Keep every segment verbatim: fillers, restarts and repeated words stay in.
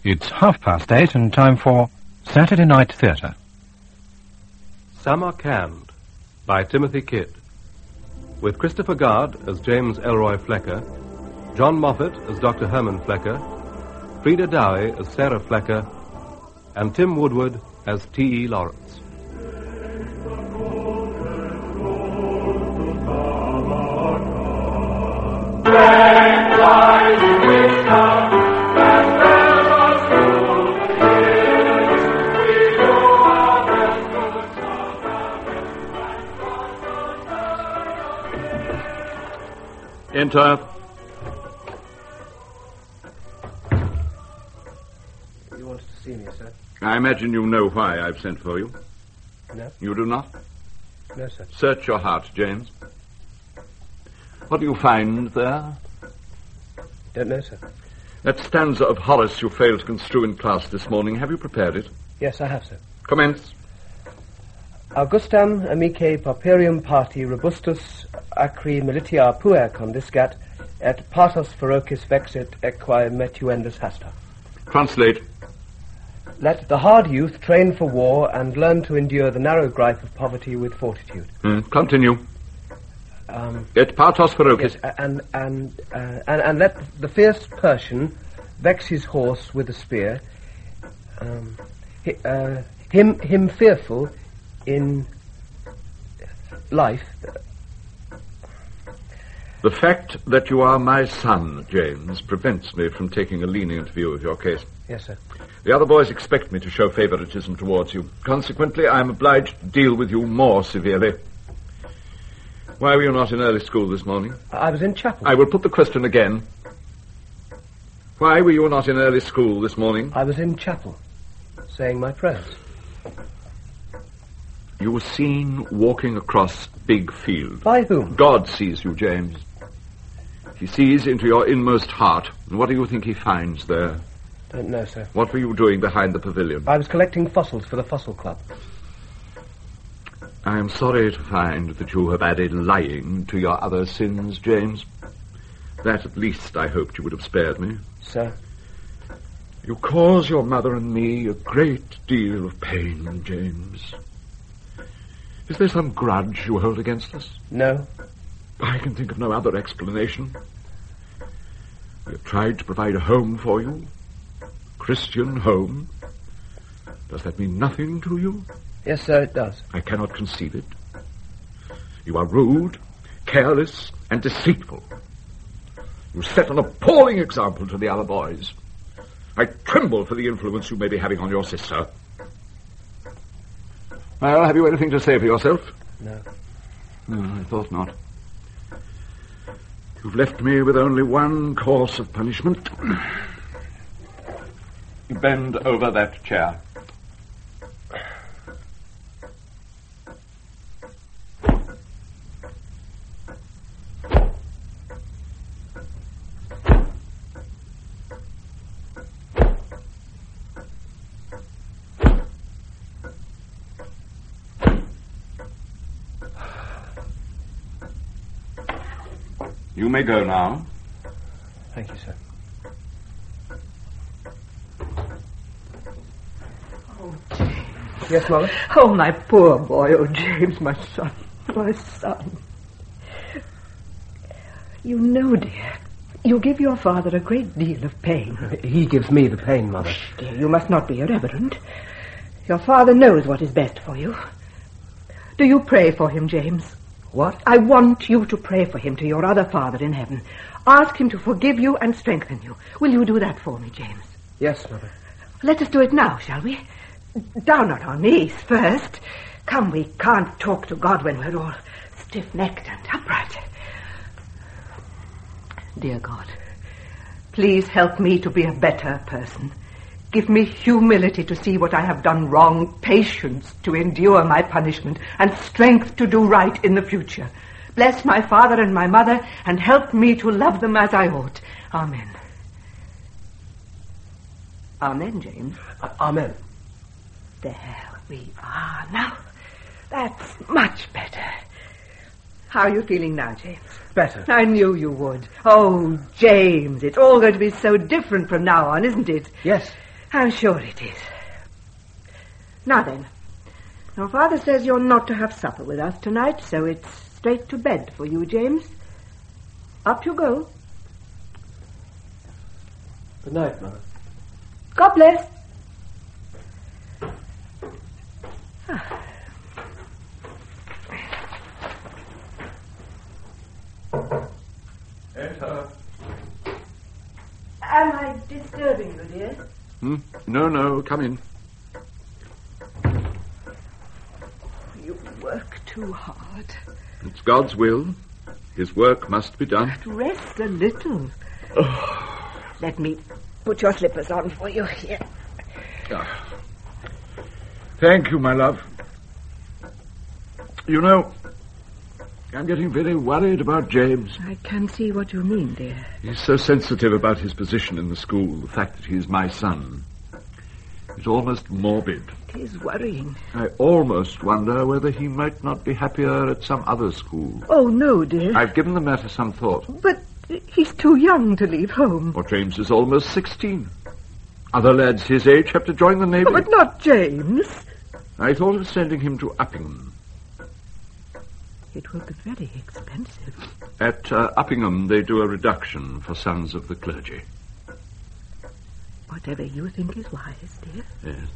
It's half past eight and time for Saturday Night Theatre. Samarkand by Timothy Kidd, with Christopher Guard as James Elroy Flecker, John Moffat as Doctor Herman Flecker, Frida Dowie as Sarah Flecker, and Tim Woodward as T E Lawrence. Enter. You wanted to see me, sir? I imagine you know why I've sent for you. No. You do not? No, sir. Search your heart, James. What do you find there? Don't know, sir. That stanza of Horace you failed to construe in class this morning. Have you prepared it? Yes, I have, sir. Commence. Augustam amice pauperium parti robustus acri militia puer condiscat et partos ferocis vexit equae metuendus hasta. Translate. Let the hard youth train for war and learn to endure the narrow gripe of poverty with fortitude. Mm, continue. Um, et partos ferocis. Yes, and, and, uh, and, and let the fierce Persian vex his horse with a spear, um, hi, uh, him, him fearful in life. The fact that you are my son, James, prevents me from taking a lenient view of your case. Yes, sir. The other boys expect me to show favoritism towards you. Consequently, I am obliged to deal with you more severely. Why were you not in early school this morning? I was in chapel. I will put the question again. Why were you not in early school this morning? I was in chapel, saying my prayers. You were seen walking across big field. By whom? God sees you, James. He sees into your inmost heart. And what do you think he finds there? Don't know, sir. What were you doing behind the pavilion? I was collecting fossils for the Fossil Club. I am sorry to find that you have added lying to your other sins, James. That, at least, I hoped you would have spared me. Sir? You cause your mother and me a great deal of pain, James. Is there some grudge you hold against us? No. I can think of no other explanation. We have tried to provide a home for you. A Christian home. Does that mean nothing to you? Yes, sir, it does. I cannot conceive it. You are rude, careless, and deceitful. You set an appalling example to the other boys. I tremble for the influence you may be having on your sister. Well, have you anything to say for yourself? No. No, I thought not. You've left me with only one course of punishment. Bend over that chair. You may go now. Thank you, sir. Oh, James. Yes, Mother? Oh, my poor boy. Oh, James, my son. My son. You know, dear, you give your father a great deal of pain. He gives me the pain, Mother. Dear, you must not be irreverent. Your father knows what is best for you. Do you pray for him, James? What? I want you to pray for him to your other Father in heaven. Ask him to forgive you and strengthen you. Will you do that for me, James? Yes, Mother. Let us do it now, shall we? Down on our knees first. Come, we can't talk to God when we're all stiff-necked and upright. Dear God, please help me to be a better person. Give me humility to see what I have done wrong, patience to endure my punishment, and strength to do right in the future. Bless my father and my mother, and help me to love them as I ought. Amen. Amen, James. Uh, amen. There we are now. That's much better. How are you feeling now, James? Better. I knew you would. Oh, James, it's all going to be so different from now on, isn't it? Yes. I'm sure it is. Now then, your father says you're not to have supper with us tonight, so it's straight to bed for you, James. Up you go. Good night, Mother. God bless. Enter. Am I disturbing you, dear? Hmm? No, no, come in. You work too hard. It's God's will. His work must be done. Rest a little. Let me put your slippers on for you here. Ah. Thank you, my love. You know, I'm getting very worried about James. I can see what you mean, dear. He's so sensitive about his position in the school, the fact that he's my son. It's almost morbid. It is worrying. I almost wonder whether he might not be happier at some other school. Oh, no, dear. I've given the matter some thought. But he's too young to leave home. Or James is almost sixteen. Other lads his age have to join the Navy. Oh, but not James. I thought of sending him to Uppingham. It will be very expensive. At uh, Uppingham, they do a reduction for sons of the clergy. Whatever you think is wise, dear. Yes.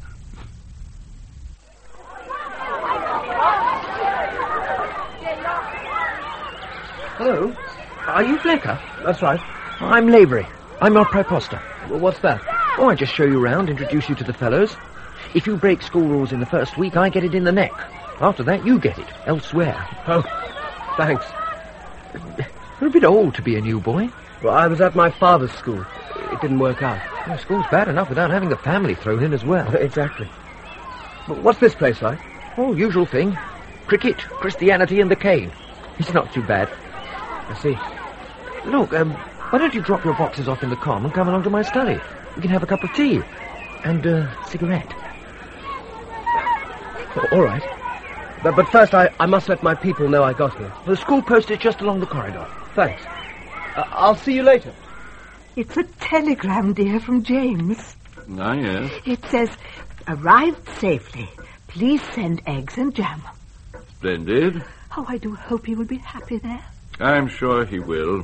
Hello? Are you Flecker? That's right. I'm Lavery. I'm your praepostor. Well, what's that? Oh, I just show you round, introduce you to the fellows. If you break school rules in the first week, I get it in the neck. After that, you get it, elsewhere. Oh, thanks. You're a bit old to be a new boy. Well, I was at my father's school. It didn't work out. Well, school's bad enough without having the family thrown in as well. Exactly. But what's this place like? Oh, usual thing. Cricket, Christianity, and the cane. It's not too bad. I see. Look, um, why don't you drop your boxes off in the com and come along to my study? We can have a cup of tea. And a cigarette. Oh, all right. But, but first, I, I must let my people know I got here. The school post is just along the corridor. Thanks. Uh, I'll see you later. It's a telegram, dear, from James. Ah, yes. It says, arrived safely. Please send eggs and jam. Splendid. Oh, I do hope he will be happy there. I'm sure he will.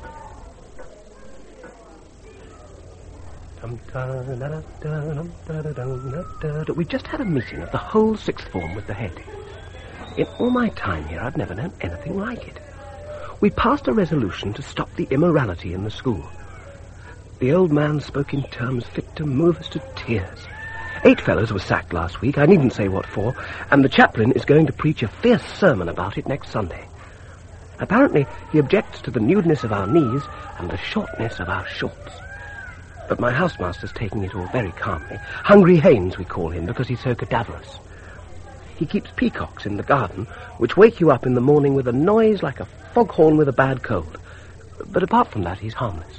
We just had a meeting of the whole sixth form with the head. In all my time here, I've never known anything like it. We passed a resolution to stop the immorality in the school. The old man spoke in terms fit to move us to tears. Eight fellows were sacked last week, I needn't say what for, and the chaplain is going to preach a fierce sermon about it next Sunday. Apparently, he objects to the nudeness of our knees and the shortness of our shorts. But my housemaster's taking it all very calmly. Hungry Haynes, we call him, because he's so cadaverous. He keeps peacocks in the garden, which wake you up in the morning with a noise like a foghorn with a bad cold. But apart from that, he's harmless.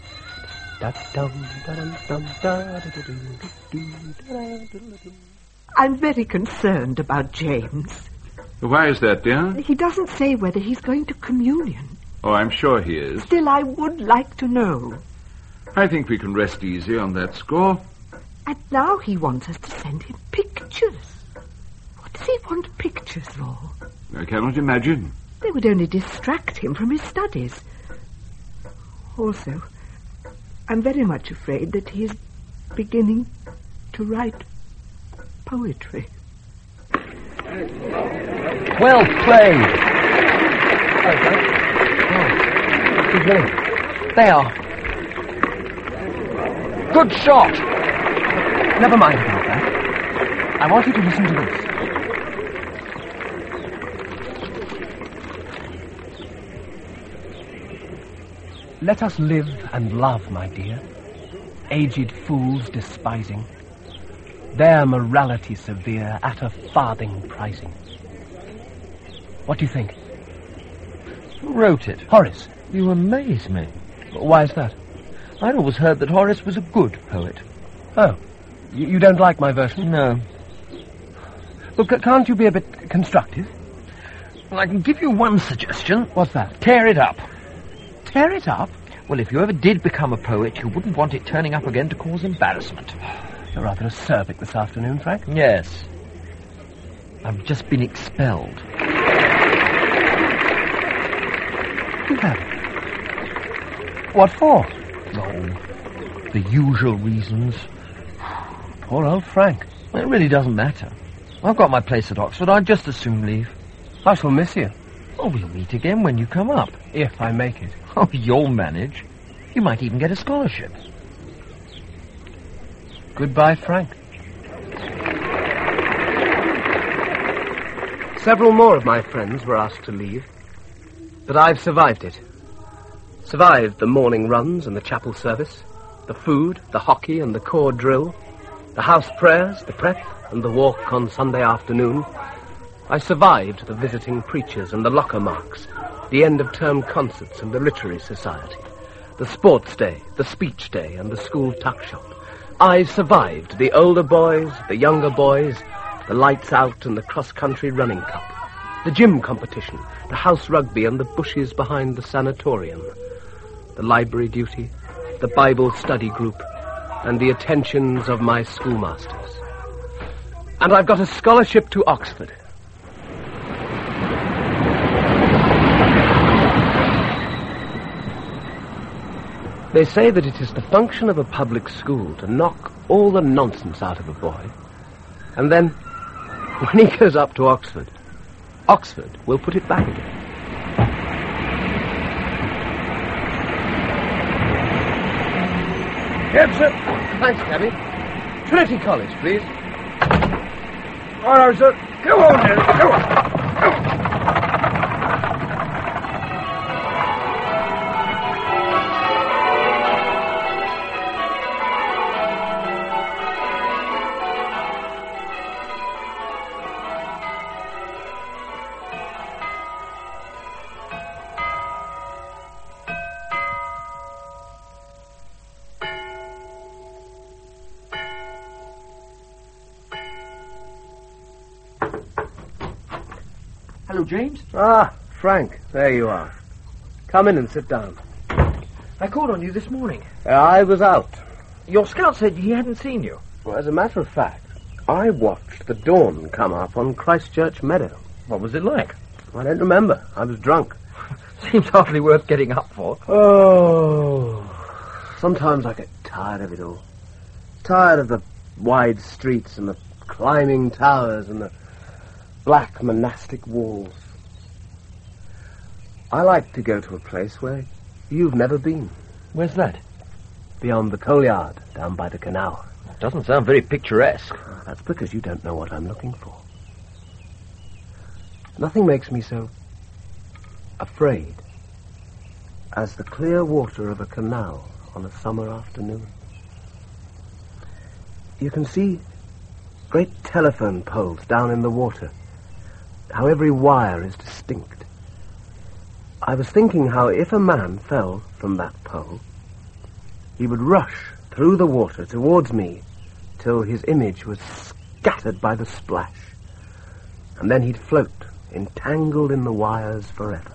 I'm very concerned about James. Why is that, dear? He doesn't say whether he's going to communion. Oh, I'm sure he is. Still, I would like to know. I think we can rest easy on that score. And now he wants us to send him pictures. What does he want pictures for? I cannot imagine. They would only distract him from his studies. Also, I'm very much afraid that he is beginning to write poetry. Well played. There. Good shot. Never mind about that. I want you to listen to this. Let us live and love, my dear, aged fools despising, their morality severe at a farthing pricing. What do you think? Who wrote it? Horace. You amaze me. Why is that? I'd always heard that Horace was a good poet. Oh, you, you don't like my version? No. Well, c- can't you be a bit constructive? Well, I can give you one suggestion. What's that? Tear it up. Tear it up? Well, if you ever did become a poet, you wouldn't want it turning up again to cause embarrassment. You're rather acerbic this afternoon, Frank. Yes. I've just been expelled. You have? What for? Oh, the usual reasons. Poor old Frank. It really doesn't matter. I've got my place at Oxford. I'd just as soon leave. I shall miss you. Oh, we'll meet again when you come up. If I make it. Oh, you'll manage. You might even get a scholarship. Goodbye, Frank. Several more of my friends were asked to leave, but I've survived it. Survived the morning runs and the chapel service, the food, the hockey and the corps drill, the house prayers, the prep and the walk on Sunday afternoon. I survived the visiting preachers and the locker marks, the end-of-term concerts and the literary society, the sports day, the speech day and the school tuck shop. I survived the older boys, the younger boys, the lights out and the cross-country running cup, the gym competition, the house rugby and the bushes behind the sanatorium, the library duty, the Bible study group, and the attentions of my schoolmasters. And I've got a scholarship to Oxford. They say that it is the function of a public school to knock all the nonsense out of a boy, and then, when he goes up to Oxford, Oxford will put it back again. Yes, sir. Thanks, cabby. Trinity College, please. All right, sir. Go on, Harry. Go on. Go on. Hello, James. Ah, Frank, there you are. Come in and sit down. I called on you this morning. Uh, I was out. Your scout said he hadn't seen you. Well, as a matter of fact, I watched the dawn come up on Christchurch Meadow. What was it like? I don't remember. I was drunk. Seems hardly worth getting up for. Oh, sometimes I get tired of it all. Tired of the wide streets and the climbing towers and the black monastic walls. I like to go to a place where you've never been. Where's that? Beyond the coal yard, down by the canal. That doesn't sound very picturesque. Oh, that's because you don't know what I'm looking for. Nothing makes me so afraid as the clear water of a canal on a summer afternoon. You can see great telephone poles down in the water, how every wire is distinct. I was thinking how if a man fell from that pole, he would rush through the water towards me till his image was scattered by the splash, and then he'd float, entangled in the wires forever.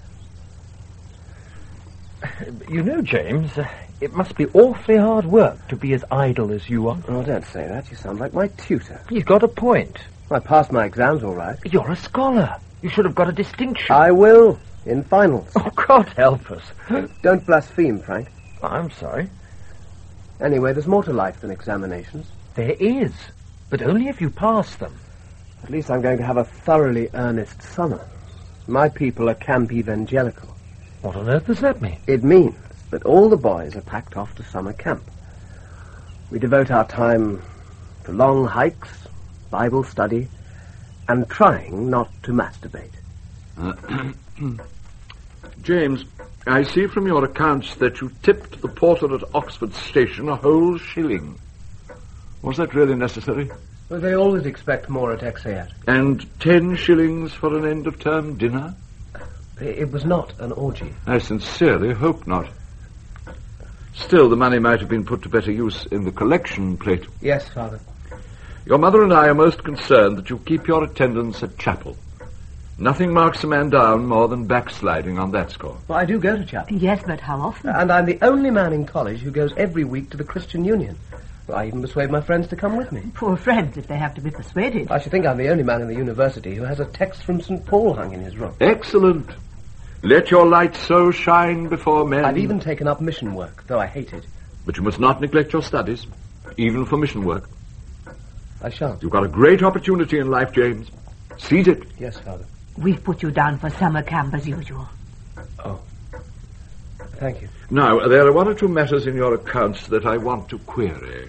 You know, James, uh, it must be awfully hard work to be as idle as you are. Oh, don't say that. You sound like my tutor. He's got a point. I passed my exams all right. You're a scholar. You should have got a distinction. I will, in finals. Oh, God help us. Don't blaspheme, Frank. I'm sorry. Anyway, there's more to life than examinations. There is, but only if you pass them. At least I'm going to have a thoroughly earnest summer. My people are camp evangelical. What on earth does that mean? It means that all the boys are packed off to summer camp. We devote our time to long hikes, Bible study, and trying not to masturbate. Uh, James, I see from your accounts that you tipped the porter at Oxford Station a whole shilling. Was that really necessary? Well, they always expect more at Exeat. And ten shillings for an end-of-term dinner? It was not an orgy. I sincerely hope not. Still, the money might have been put to better use in the collection plate. Yes, Father. Your mother and I are most concerned that you keep your attendance at chapel. Nothing marks a man down more than backsliding on that score. Well, I do go to chapel. Yes, but how often? And I'm the only man in college who goes every week to the Christian Union. Well, I even persuade my friends to come with me. Poor friends, if they have to be persuaded. I should think I'm the only man in the university who has a text from Saint Paul hung in his room. Excellent. Let your light so shine before men. I've even taken up mission work, though I hate it. But you must not neglect your studies, even for mission work. I shan't. You've got a great opportunity in life, James. Seize it. Yes, Father. We've put you down for summer camp as usual. Oh. Thank you. Now, there are one or two matters in your accounts that I want to query.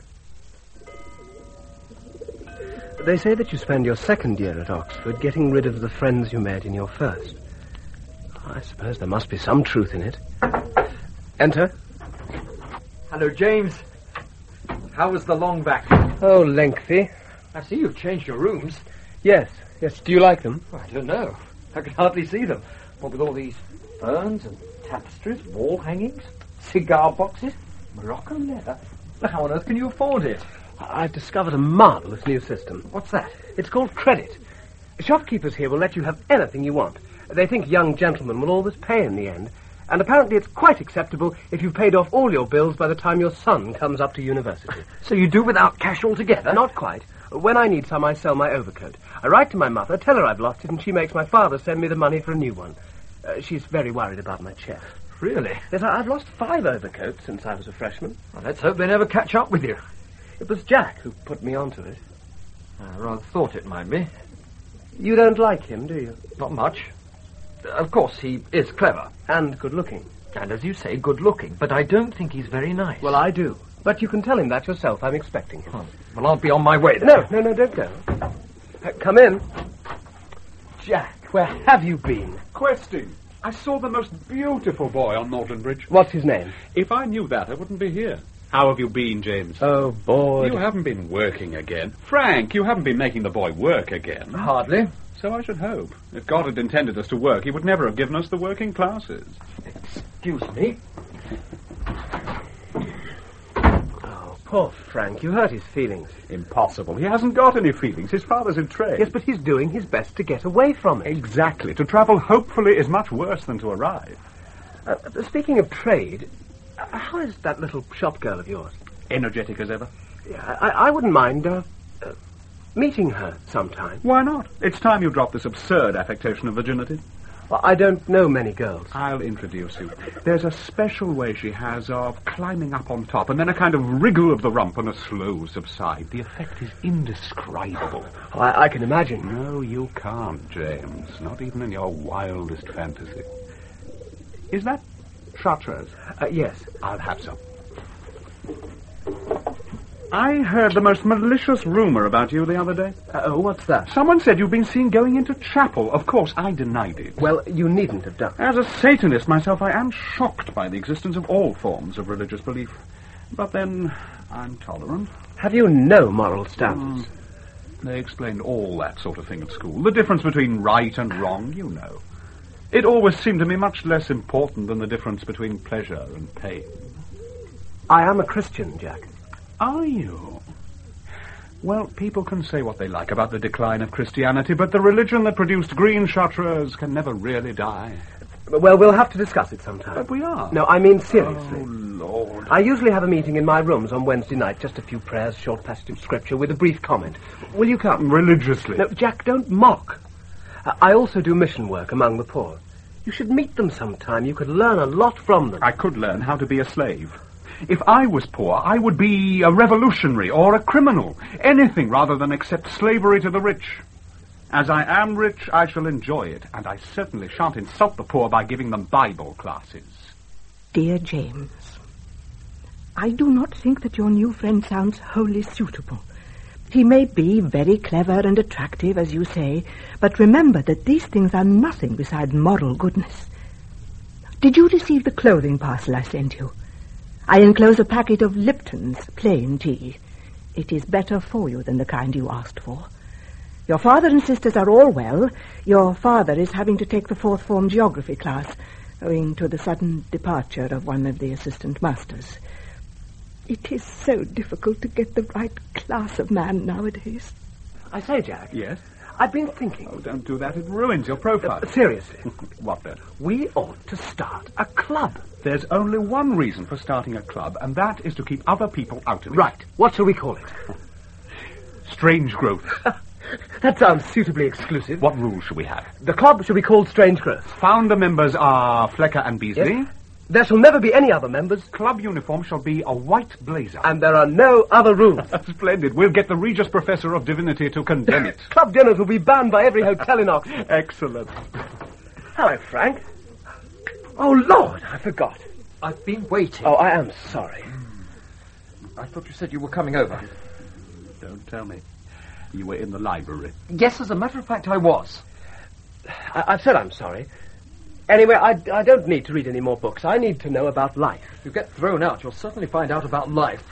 They say that you spend your second year at Oxford getting rid of the friends you made in your first. I suppose there must be some truth in it. Enter. Hello, James. How was the long back? Oh, lengthy. I see you've changed your rooms. Yes, yes. Do you like them? Oh, I don't know. I can hardly see them. What with all these ferns and tapestries, wall hangings, cigar boxes, Morocco leather. How on earth can you afford it? I've discovered a marvellous new system. What's that? It's called credit. Shopkeepers here will let you have anything you want. They think young gentlemen will always pay in the end. And apparently it's quite acceptable if you've paid off all your bills by the time your son comes up to university. So you do without cash altogether? Not quite. When I need some, I sell my overcoat. I write to my mother, tell her I've lost it, and she makes my father send me the money for a new one. Uh, she's very worried about my chest. Really? Yes, I- I've lost five overcoats since I was a freshman. Well, let's hope they never catch up with you. It was Jack who put me onto it. I rather thought it might be. You don't like him, do you? Not much. Of course, he is clever. And good-looking. And, as you say, good-looking. But I don't think he's very nice. Well, I do. But you can tell him that yourself. I'm expecting him. Oh, well, I'll be on my way then. No, no, no, don't go. Uh, come in. Jack, where have you been? Questing. I saw the most beautiful boy on Norton Bridge. What's his name? If I knew that, I wouldn't be here. How have you been, James? Oh, bored. You haven't been working again. Frank, you haven't been making the boy work again. Hardly. So I should hope. If God had intended us to work, he would never have given us the working classes. Excuse me. Oh, poor Frank. You hurt his feelings. Impossible. He hasn't got any feelings. His father's in trade. Yes, but he's doing his best to get away from it. Exactly. To travel hopefully is much worse than to arrive. Uh, speaking of trade, uh, how is that little shop girl of yours? Energetic as ever. Yeah, I, I wouldn't mind uh, uh, meeting her sometime. Why not? It's time you dropped this absurd affectation of virginity. Well, I don't know many girls. I'll introduce you. There's a special way she has of climbing up on top, and then a kind of wriggle of the rump and a slow subside. The effect is indescribable. Oh, I, I can imagine. No, you can't, James. Not even in your wildest fantasy. Is that Chartreuse? Uh, yes. I'll have some. I heard the most malicious rumor about you the other day. Uh, oh, what's that? Someone said you'd been seen going into chapel. Of course, I denied it. Well, you needn't have done. As a Satanist myself, I am shocked by the existence of all forms of religious belief. But then, I'm tolerant. Have you no moral standards? Mm. They explained all that sort of thing at school. The difference between right and wrong, you know. It always seemed to me much less important than the difference between pleasure and pain. I am a Christian, Jack. Are you? Well, people can say what they like about the decline of Christianity, but the religion that produced green Chartreuse can never really die. Well, we'll have to discuss it sometime. But we are. No, I mean seriously. Oh, Lord. I usually have a meeting in my rooms on Wednesday night, just a few prayers, short passage of scripture, with a brief comment. Will you come? Religiously. No, Jack, don't mock. Uh, I also do mission work among the poor. You should meet them sometime. You could learn a lot from them. I could learn how to be a slave. If I was poor, I would be a revolutionary or a criminal. Anything rather than accept slavery to the rich. As I am rich, I shall enjoy it, and I certainly shan't insult the poor by giving them Bible classes. Dear James, I do not think that your new friend sounds wholly suitable. He may be very clever and attractive, as you say, but remember that these things are nothing beside moral goodness. Did you receive the clothing parcel I sent you? I enclose a packet of Lipton's plain tea. It is better for you than the kind you asked for. Your father and sisters are all well. Your father is having to take the fourth form geography class, owing to the sudden departure of one of the assistant masters. It is so difficult to get the right class of man nowadays. I say, Jack. Yes? I've been thinking. Oh, don't do that. It ruins your profile. Uh, seriously. What then? We ought to start a club. There's only one reason for starting a club, and that is to keep other people out of it. Right. What shall we call it? Strange Growth. That sounds suitably exclusive. What rules should we have? The club shall be called Strange Growth. Founder members are Flecker and Beasley. Yes. There shall never be any other members. Club uniform shall be a white blazer. And there are no other rules. Splendid. We'll get the Regius Professor of Divinity to condemn it. Club dinners will be banned by every hotel in Oxford. Excellent. Hello, Frank. Oh, Lord, I forgot. I've been waiting. Oh, I am sorry. I thought you said you were coming over. Don't tell me. You were in the library. Yes, as a matter of fact, I was. I, I've said I'm sorry. Anyway, I, I don't need to read any more books. I need to know about life. If you get thrown out, you'll certainly find out about life.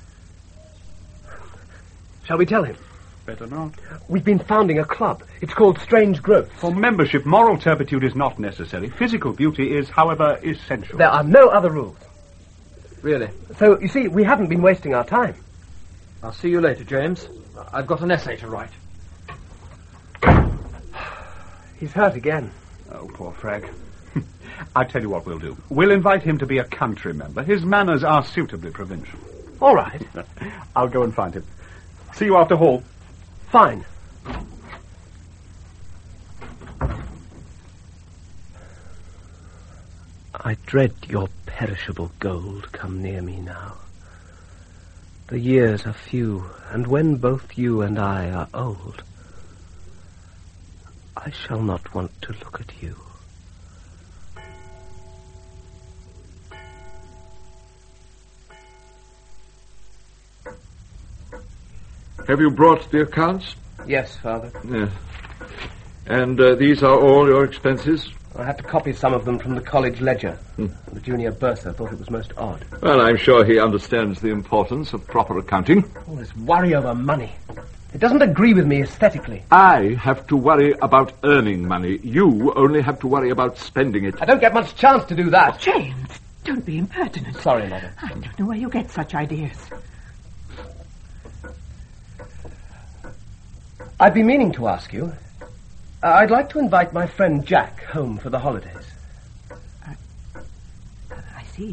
Shall we tell him? Better not. We've been founding a club. It's called Strange Growth. For membership, moral turpitude is not necessary. Physical beauty is, however, essential. There are no other rules. Really? So, you see, we haven't been wasting our time. I'll see you later, James. I've got an essay to write. He's hurt again. Oh, poor Frag. I tell you what we'll do. We'll invite him to be a country member. His manners are suitably provincial. All right. I'll go and find him. See you after hall. Fine. I dread your perishable gold come near me now. The years are few, and when both you and I are old, I shall not want to look at you. Have you brought the accounts? Yes, Father. Yes. And uh, these are all your expenses? I had to copy some of them from the college ledger. Hmm. The junior bursar thought it was most odd. Well, I'm sure he understands the importance of proper accounting. All this worry over money. It doesn't agree with me aesthetically. I have to worry about earning money. You only have to worry about spending it. I don't get much chance to do that. James, don't be impertinent. Sorry, Mother. I don't know where you get such ideas. I've been meaning to ask you. Uh, I'd like to invite my friend Jack home for the holidays. Uh, I see.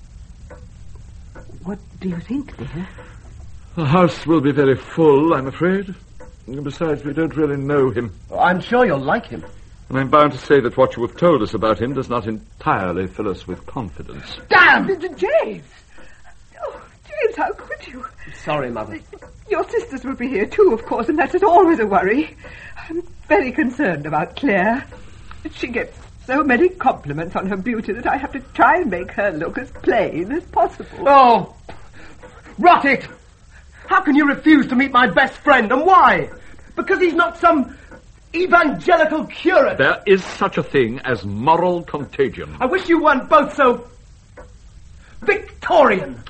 What do you think, dear? The house will be very full, I'm afraid. Besides, we don't really know him. Oh, I'm sure you'll like him. And I'm bound to say that what you have told us about him does not entirely fill us with confidence. Damn! James! Oh, James, how could you? Sorry, Mother. Your sisters will be here too, of course, and that is always a worry. I'm very concerned about Claire. She gets so many compliments on her beauty that I have to try and make her look as plain as possible. Oh, rot it! How can you refuse to meet my best friend, and why? Because he's not some evangelical curate. There is such a thing as moral contagion. I wish you weren't both so Victorian.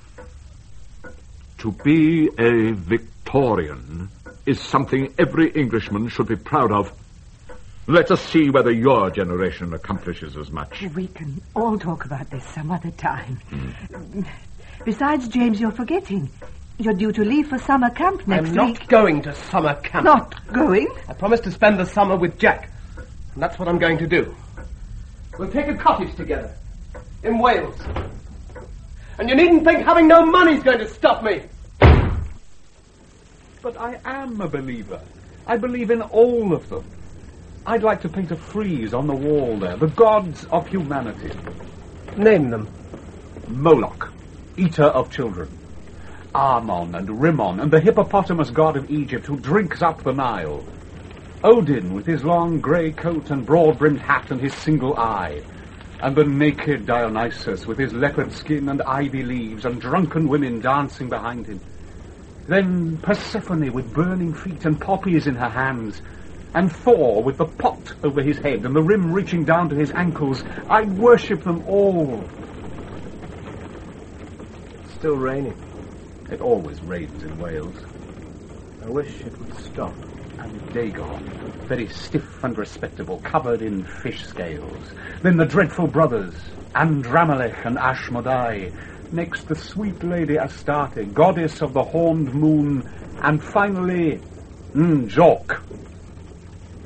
To be a Victorian is something every Englishman should be proud of. Let us see whether your generation accomplishes as much. We can all talk about this some other time. Mm. Besides, James, you're forgetting. You're due to leave for summer camp next I'm not week. going to summer camp. Not going? I promised to spend the summer with Jack. And that's what I'm going to do. We'll take a cottage together. In Wales. And you needn't think having no money's going to stop me. But I am a believer. I believe in all of them. I'd like to paint a frieze on the wall there. The gods of humanity. Name them. Moloch, eater of children. Ammon and Rimmon, and the hippopotamus god of Egypt who drinks up the Nile. Odin with his long grey coat and broad-brimmed hat and his single eye. And the naked Dionysus with his leopard skin and ivy leaves and drunken women dancing behind him. Then Persephone with burning feet and poppies in her hands. And Thor with the pot over his head and the rim reaching down to his ankles. I'd worship them all. Still raining. It always rains in Wales. I wish it would stop. And Dagon, very stiff and respectable, covered in fish scales. Then the dreadful brothers, Andramelech and Ashmodai. Next the sweet lady Astarte, goddess of the horned moon. And finally, Njok,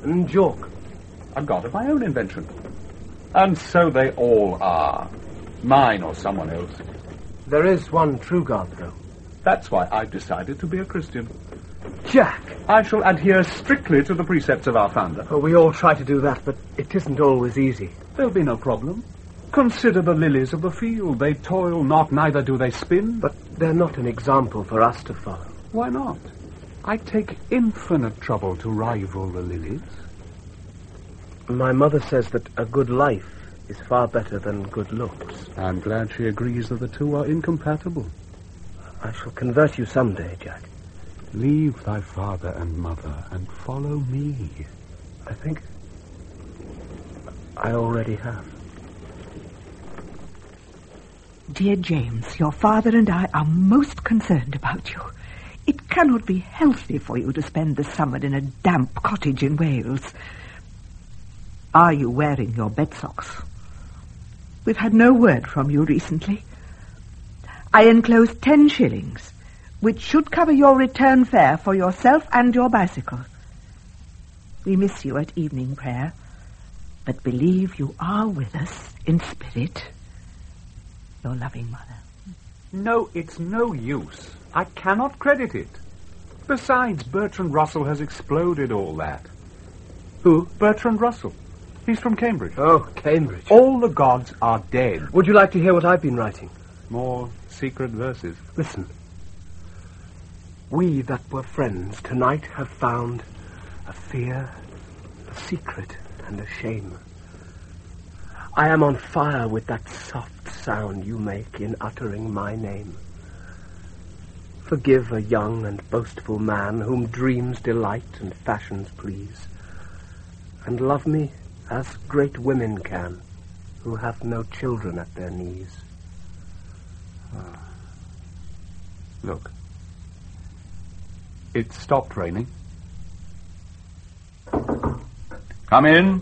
And Jork. A god of my own invention. And so they all are. Mine or someone else. There is one true God, though. That's why I've decided to be a Christian. Jack! I shall adhere strictly to the precepts of our founder. Oh, we all try to do that, but it isn't always easy. There'll be no problem. Consider the lilies of the field. They toil not, neither do they spin. But they're not an example for us to follow. Why not? I take infinite trouble to rival the lilies. My mother says that a good life is far better than good looks. I'm glad she agrees that the two are incompatible. I shall convert you someday, Jack. Leave thy father and mother and follow me. I think I already have. Dear James, your father and I are most concerned about you. It cannot be healthy for you to spend the summer in a damp cottage in Wales. Are you wearing your bed socks? We've had no word from you recently. I enclose ten shillings, which should cover your return fare for yourself and your bicycle. We miss you at evening prayer, but believe you are with us in spirit. Your loving mother. No, it's no use. I cannot credit it. Besides, Bertrand Russell has exploded all that. Who? Bertrand Russell. He's from Cambridge. Oh, Cambridge. All the gods are dead. Would you like to hear what I've been writing? More secret verses. Listen. We that were friends tonight have found a fear, a secret, and a shame. I am on fire with that soft sound you make in uttering my name. Forgive a young and boastful man whom dreams delight and fashions please, and love me as great women can, who have no children at their knees. Ah. Look. It stopped raining. Come in.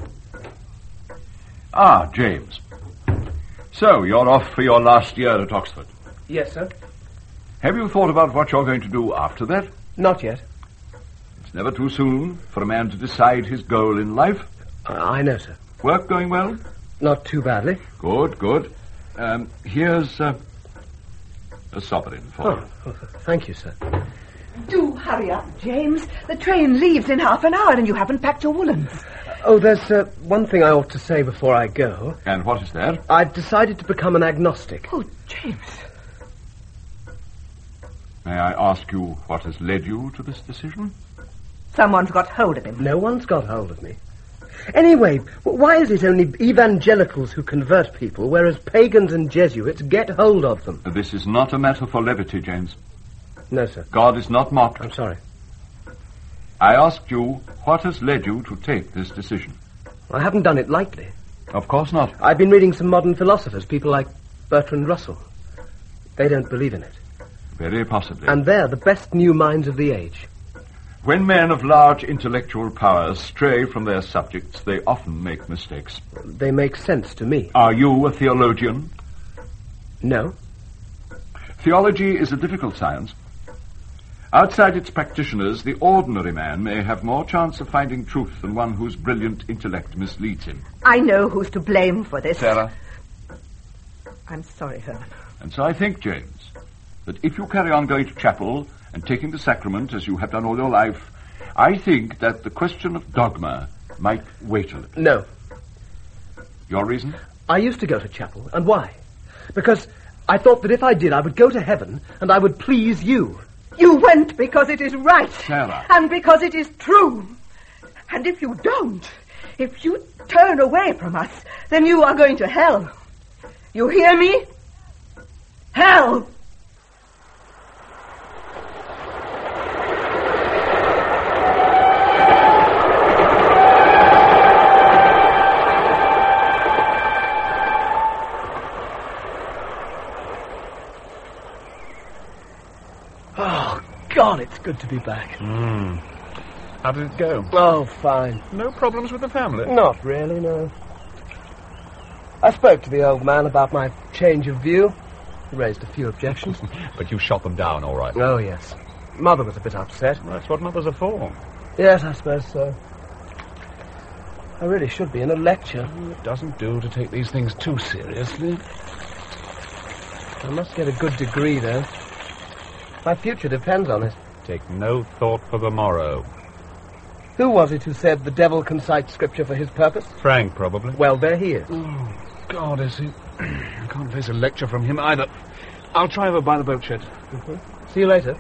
Ah, James. So, you're off for your last year at Oxford. Yes, sir. Have you thought about what you're going to do after that? Not yet. It's never too soon for a man to decide his goal in life. Uh, I know, sir. Work going well? Not too badly. Good, good. Um, here's uh, a sovereign for Oh, you. oh, thank you, sir. Do hurry up, James. The train leaves in half an hour and you haven't packed your woolens. Oh, there's uh, one thing I ought to say before I go. And what is that? I've decided to become an agnostic. Oh, James. May I ask you what has led you to this decision? Someone's got hold of him. No one's got hold of me. Anyway, why is it only evangelicals who convert people, whereas pagans and Jesuits get hold of them? This is not a matter for levity, James. No, sir. God is not mocked. I'm sorry. I asked you what has led you to take this decision. I haven't done it lightly. Of course not. I've been reading some modern philosophers, people like Bertrand Russell. They don't believe in it. Very possibly. And they're the best new minds of the age. When men of large intellectual powers stray from their subjects, they often make mistakes. They make sense to me. Are you a theologian? No. Theology is a difficult science. Outside its practitioners, the ordinary man may have more chance of finding truth than one whose brilliant intellect misleads him. I know who's to blame for this. Sarah? I'm sorry, Herman. And so I think, James, that if you carry on going to chapel and taking the sacrament as you have done all your life, I think that the question of dogma might wait a little. No. Your reason? I used to go to chapel. And why? Because I thought that if I did, I would go to heaven and I would please you. You went because it is right. Sarah. And because it is true. And if you don't, if you turn away from us, then you are going to hell. You hear me? Hell! Oh, God, it's good to be back. Mm. How did it go? Oh, fine. No problems with the family? Not really, no. I spoke to the old man about my change of view. He raised a few objections. But you shot them down, all right. Oh, yes. Mother was a bit upset. That's what mothers are for. Yes, I suppose so. I really should be in a lecture. It doesn't do to take these things too seriously. I must get a good degree, though. My future depends on it. Take no thought for the morrow. Who was it who said the devil can cite scripture for his purpose? Frank, probably. Well, there he is. Oh, God, is he? I can't face a lecture from him either. I'll try over by the boat shed. Mm-hmm. See you later.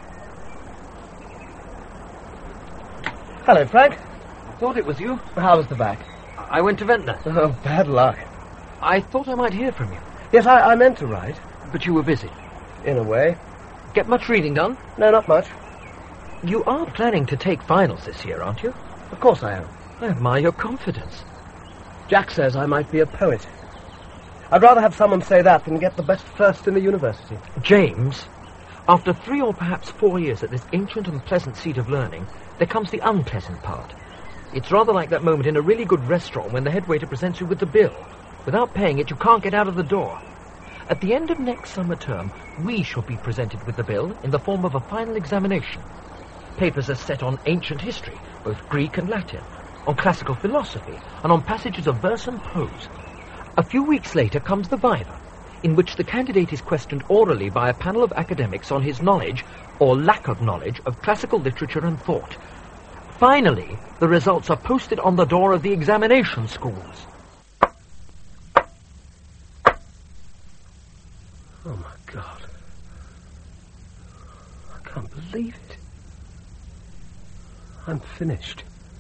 Hello, Frank. Thought it was you. How was the back? I went to Ventnor. Oh, bad luck. I thought I might hear from you. Yes, I, I meant to write. But you were busy. In a way. Get much reading done? No, not much. You are planning to take finals this year, aren't you? Of course I am. I admire your confidence. Jack says I might be a poet. I'd rather have someone say that than get the best first in the university. James, after three or perhaps four years at this ancient and pleasant seat of learning, there comes the unpleasant part. It's rather like that moment in a really good restaurant when the head waiter presents you with the bill. Without paying it, you can't get out of the door. At the end of next summer term, we shall be presented with the bill in the form of a final examination. Papers are set on ancient history, both Greek and Latin, on classical philosophy, and on passages of verse and prose. A few weeks later comes the viva, in which the candidate is questioned orally by a panel of academics on his knowledge, or lack of knowledge, of classical literature and thought. Finally, the results are posted on the door of the examination schools. Oh, my God. I can't believe it. I'm finished.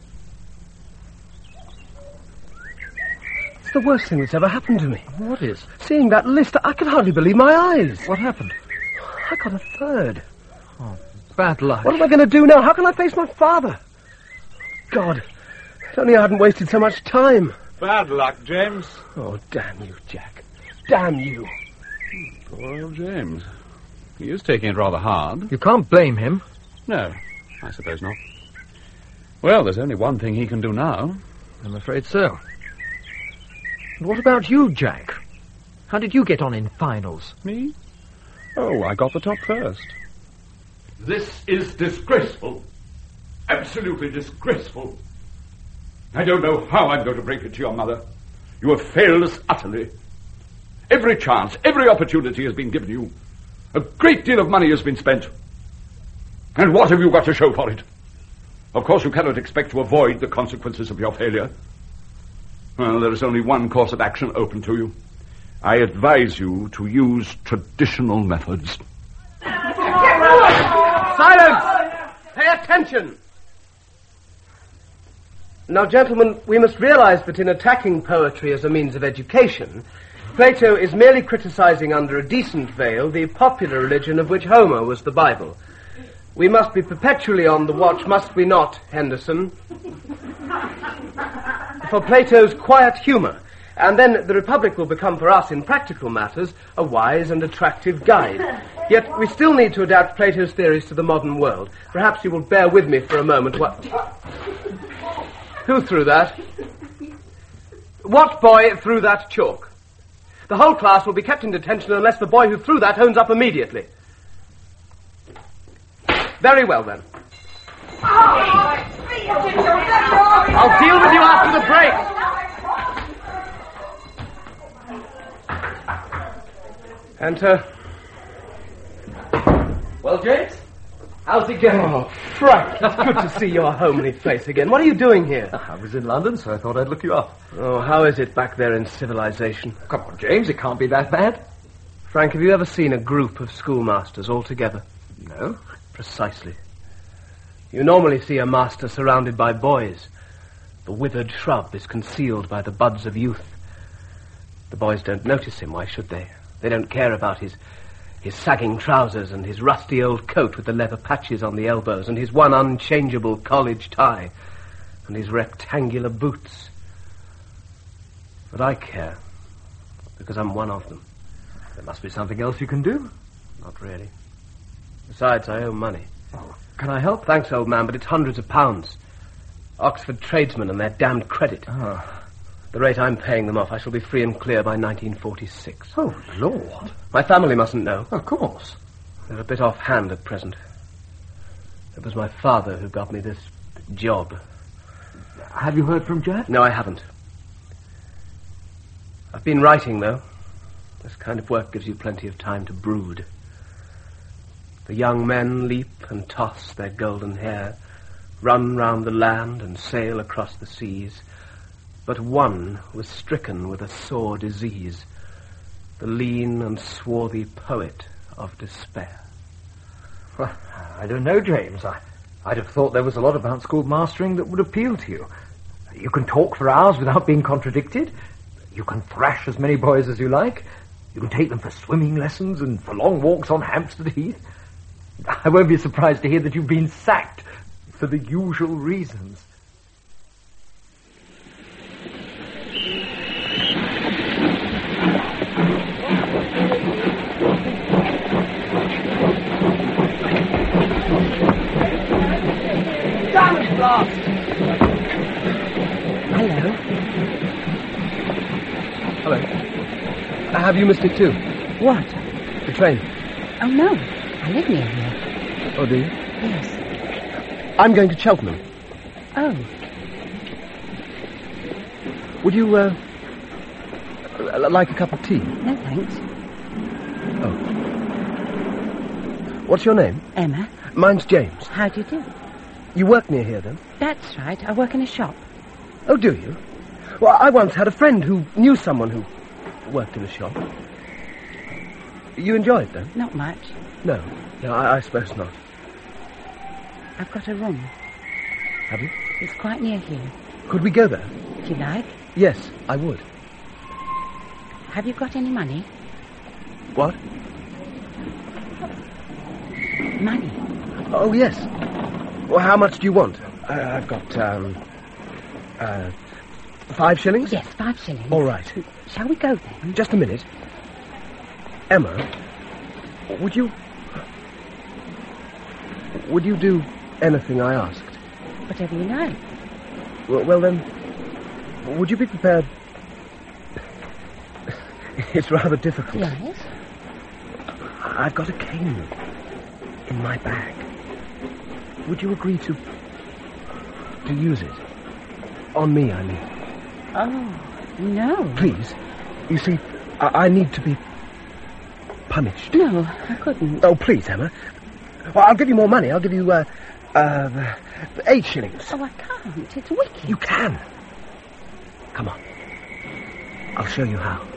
It's the worst thing that's ever happened to me. What is? Seeing that list, I could hardly believe my eyes. What happened? I got a third. Oh, bad luck. What am I going to do now? How can I face my father? God, if only I hadn't wasted so much time. Bad luck, James. Oh, damn you, Jack. Damn you. Poor old James. He is taking it rather hard. You can't blame him. No, I suppose not. Well, there's only one thing he can do now. I'm afraid so. What about you, Jack? How did you get on in finals? Me? Oh, I got the top first. This is disgraceful. Absolutely disgraceful. I don't know how I'm going to break it to your mother. You have failed us utterly. Every chance, every opportunity has been given you. A great deal of money has been spent. And what have you got to show for it? Of course, you cannot expect to avoid the consequences of your failure. Well, there is only one course of action open to you. I advise you to use traditional methods. Silence! Pay attention! Now, gentlemen, we must realize that in attacking poetry as a means of education, Plato is merely criticizing under a decent veil the popular religion of which Homer was the Bible. We must be perpetually on the watch, must we not, Henderson? For Plato's quiet humor, and then the Republic will become for us in practical matters a wise and attractive guide. Yet we still need to adapt Plato's theories to the modern world. Perhaps you will bear with me for a moment. What? Who threw that? What boy threw that chalk? The whole class will be kept in detention unless the boy who threw that owns up immediately. Very well, then. I'll deal with you after the break. Enter. Well, James, how's it going? Oh, Frank, it's good to see your homely face again. What are you doing here? I was in London, so I thought I'd look you up. Oh, how is it back there in civilization? Come on, James, it can't be that bad. Frank, have you ever seen a group of schoolmasters all together? No. Precisely. You normally see a master surrounded by boys. The withered shrub is concealed by the buds of youth. The boys don't notice him, why should they? They don't care about his his sagging trousers and his rusty old coat with the leather patches on the elbows and his one unchangeable college tie and his rectangular boots. But I care, because I'm one of them. There must be something else you can do. Not really. Besides, I owe money. Oh, can I help? Thanks, old man, but it's hundreds of pounds. Oxford tradesmen and their damned credit. Oh. At the rate I'm paying them off, I shall be free and clear by nineteen forty-six. Oh, Lord. My family mustn't know. Of course. They're a bit off-hand at present. It was my father who got me this job. Have you heard from Jack? No, I haven't. I've been writing, though. This kind of work gives you plenty of time to brood. The young men leap and toss their golden hair, run round the land and sail across the seas. But one was stricken with a sore disease, the lean and swarthy poet of despair. Well, I don't know, James. I, I'd have thought there was a lot about school mastering that would appeal to you. You can talk for hours without being contradicted. You can thrash as many boys as you like. You can take them for swimming lessons and for long walks on Hampstead Heath. I won't be surprised to hear that you've been sacked for the usual reasons. Diamond blast! Hello. Hello. Uh, have you missed it too? What? The train. Oh, no. I live near here. Oh, do you? Yes. I'm going to Cheltenham. Oh. Would you, uh, l- like a cup of tea? No, thanks. Oh. What's your name? Emma. Mine's James. How do you do? You work near here, then? That's right. I work in a shop. Oh, do you? Well, I once had a friend who knew someone who worked in a shop. You enjoy it, then? Not much. No. No, I, I suppose not. I've got a room. Have you? It's quite near here. Could we go there? Do you like? Yes, I would. Have you got any money? What? Money. Oh, yes. Well, how much do you want? Uh, I've got, um... Uh... Five shillings? Yes, five shillings. All right. Shall we go then? Just a minute. Emma, would you... Would you do anything I asked? Whatever you like. Well, well then, would you be prepared... It's rather difficult. Yes? I've got a cane in my bag. Would you agree to... to use it? On me, I mean. Oh, no. Please. You see, I, I need to be punished. No, I couldn't. Oh, please, Emma. Well, I'll give you more money. I'll give you, uh, uh, eight shillings. Oh, I can't. It's wicked. You can. Come on. I'll show you how.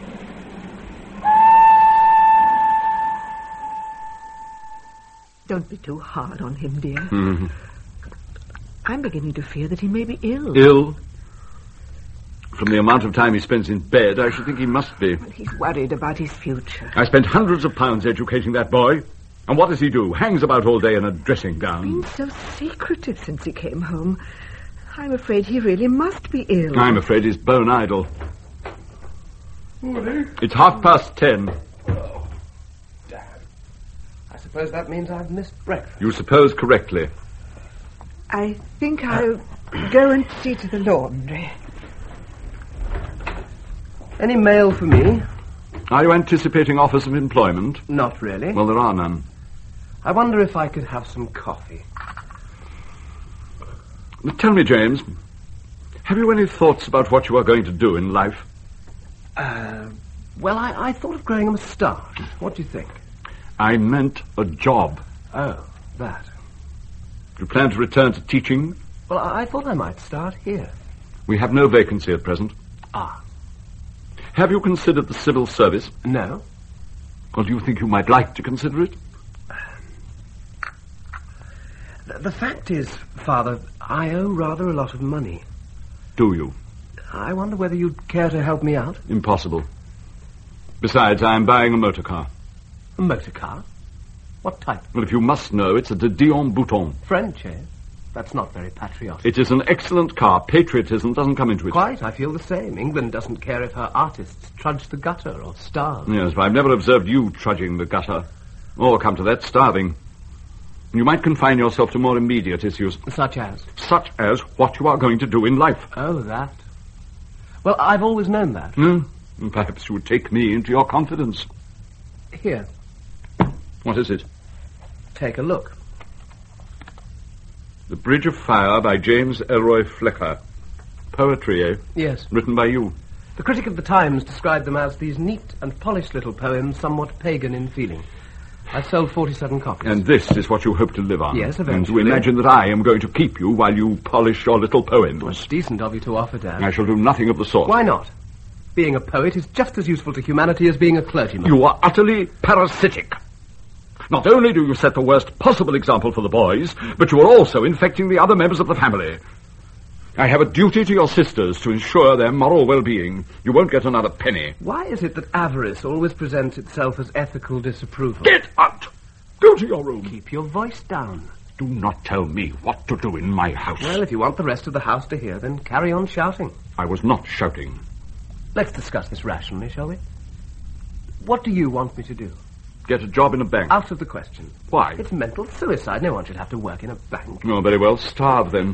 Don't be too hard on him, dear. Mm-hmm. I'm beginning to fear that he may be ill. Ill? From the amount of time he spends in bed, I should think he must be. Well, he's worried about his future. I spent hundreds of pounds educating that boy. And what does he do? Hangs about all day in a dressing gown. Been so secretive since he came home. I'm afraid he really must be ill. I'm afraid he's bone idle. Morning. It's half past ten. Oh, Dad. I suppose that means I've missed breakfast. You suppose correctly. I think I'll go and see to the laundry. Any mail for me? Are you anticipating offers of employment? Not really. Well, there are none. I wonder if I could have some coffee. Tell me, James, have you any thoughts about what you are going to do in life? Uh, well, I, I thought of growing a moustache. What do you think? I meant a job. Oh, that. Do you plan to return to teaching? Well, I, I thought I might start here. We have no vacancy at present. Ah. Have you considered the civil service? No. Or do you think you might like to consider it? The, the fact is, Father, I owe rather a lot of money. Do you? I wonder whether you'd care to help me out. Impossible. Besides, I am buying a motor car. A motor car? What type? Well, if you must know, it's a de Dion Bouton. French, eh? That's not very patriotic. It is an excellent car. Patriotism doesn't come into it. Quite, I feel the same. England doesn't care if her artists trudge the gutter or starve. Yes, but I've never observed you trudging the gutter. Or, come to that, starving. You might confine yourself to more immediate issues. Such as? Such as what you are going to do in life. Oh, that. Well, I've always known that. Hmm? Perhaps you would take me into your confidence. Here, What is it? take a look. The Bridge of Fire by James Elroy Flecker. Poetry, eh? Yes. Written by you. The critic of the Times described them as these neat and polished little poems, somewhat pagan in feeling. I've sold forty-seven copies. And this is what you hope to live on? Yes, And eventually. to imagine that I am going to keep you while you polish your little poems. Well, it's decent of you to offer, Dad. I shall do nothing of the sort. Why not? Being a poet is just as useful to humanity as being a clergyman. You are utterly parasitic. Not only do you set the worst possible example for the boys, but you are also infecting the other members of the family. I have a duty to your sisters to ensure their moral well-being. You won't get another penny. Why is it that avarice always presents itself as ethical disapproval? Get out! Go to your room. Keep your voice down. Do not tell me what to do in my house. Well, if you want the rest of the house to hear, then carry on shouting. I was not shouting. Let's discuss this rationally, shall we? What do you want me to do? Get a job in a bank. Out of the question. Why? It's mental suicide. No one should have to work in a bank. Oh, very well. Starve, then.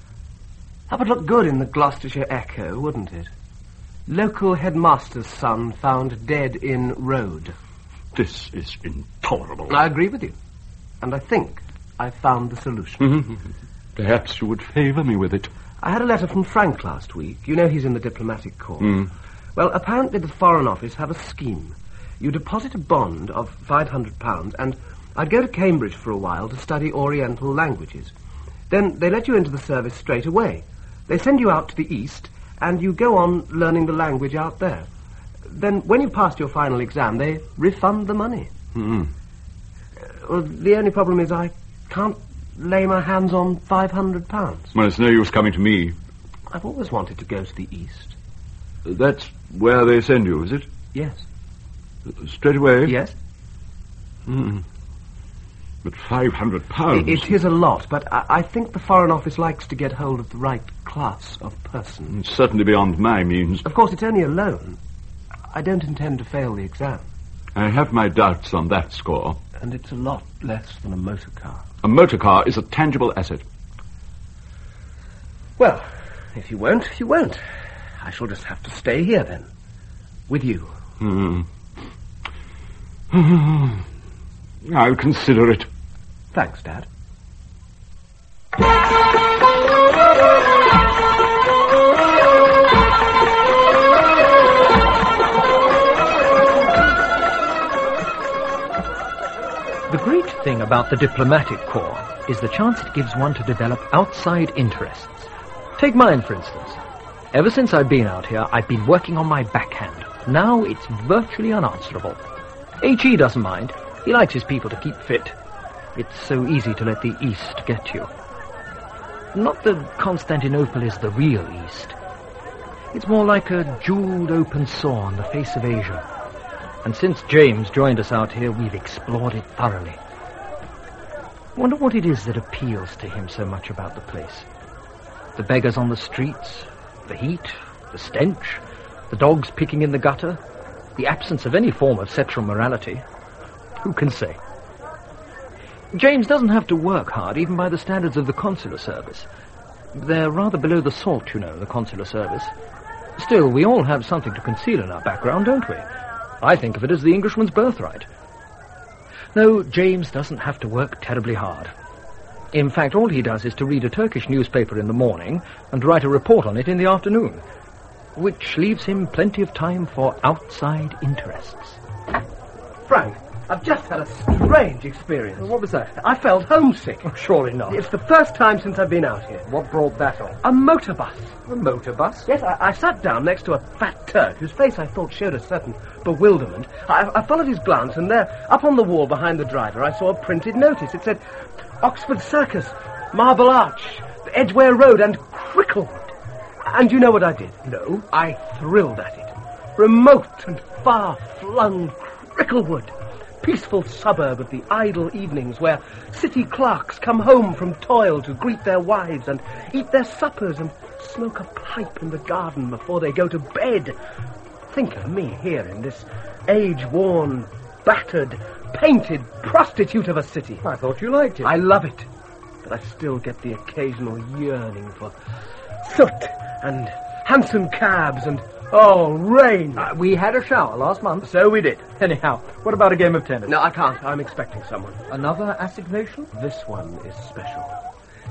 That would look good in the Gloucestershire Echo, wouldn't it? Local headmaster's son found dead in road. This is intolerable. I agree with you. And I think I found the solution. Perhaps you would favour me with it. I had a letter from Frank last week. You know he's in the diplomatic corps. Mm. Well, apparently the Foreign Office have a scheme. You deposit a bond of five hundred pounds, and I'd go to Cambridge for a while to study Oriental languages. Then they let you into the service straight away. They send you out to the East, and you go on learning the language out there. Then, when you've passed your final exam, they refund the money. Mm-hmm. Uh, well, the only problem is I can't lay my hands on five hundred pounds. Well, it's no use coming to me. I've always wanted to go to the East. That's where they send you, is it? Yes. Straight away? Yes. Mm. But five hundred pounds... It, it is a lot, but I, I think the Foreign Office likes to get hold of the right class of person. It's certainly beyond my means. Of course, it's only a loan. I don't intend to fail the exam. I have my doubts on that score. And it's a lot less than a motor car. A motor car is a tangible asset. Well, if you won't, you won't. I shall just have to stay here, then. With you. Hmm. I'll consider it. Thanks, Dad. The great thing about the diplomatic corps is the chance it gives one to develop outside interests. Take mine, for instance. Ever since I've been out here, I've been working on my backhand. Now it's virtually unanswerable. H E doesn't mind. He likes his people to keep fit. It's so easy to let the East get you. Not that Constantinople is the real East. It's more like a jeweled open sore on the face of Asia. And since James joined us out here, we've explored it thoroughly. I wonder what it is that appeals to him so much about the place. The beggars on the streets, the heat, the stench, the dogs picking in the gutter, the absence of any form of sexual morality. Who can say? James doesn't have to work hard, even by the standards of the consular service. They're rather below the salt, you know, the consular service. Still, we all have something to conceal in our background, don't we? I think of it as the Englishman's birthright. No, James doesn't have to work terribly hard. In fact, all he does is to read a Turkish newspaper in the morning and write a report on it in the afternoon, which leaves him plenty of time for outside interests. Frank, I've just had a strange experience. What was that? I felt homesick. Oh, surely not. It's the first time since I've been out here. What brought that on? A motor bus. A motor bus? Yes, I, I sat down next to a fat Turk whose face I thought showed a certain bewilderment. I, I followed his glance, and there, up on the wall behind the driver, I saw a printed notice. It said, Oxford Circus, Marble Arch, Edgware Road, and Cricklewood. And you know what I did? No. I thrilled at it. Remote and far-flung Cricklewood. Peaceful suburb of the idle evenings where city clerks come home from toil to greet their wives and eat their suppers and smoke a pipe in the garden before they go to bed. Think of me here in this age-worn, battered, painted prostitute of a city. I thought you liked it. I love it, but I still get the occasional yearning for soot and hansom cabs and, oh, rain. Uh, we had a shower last month. So we did. Anyhow, what about a game of tennis? No, I can't. I'm expecting someone. Another assignation? This one is special.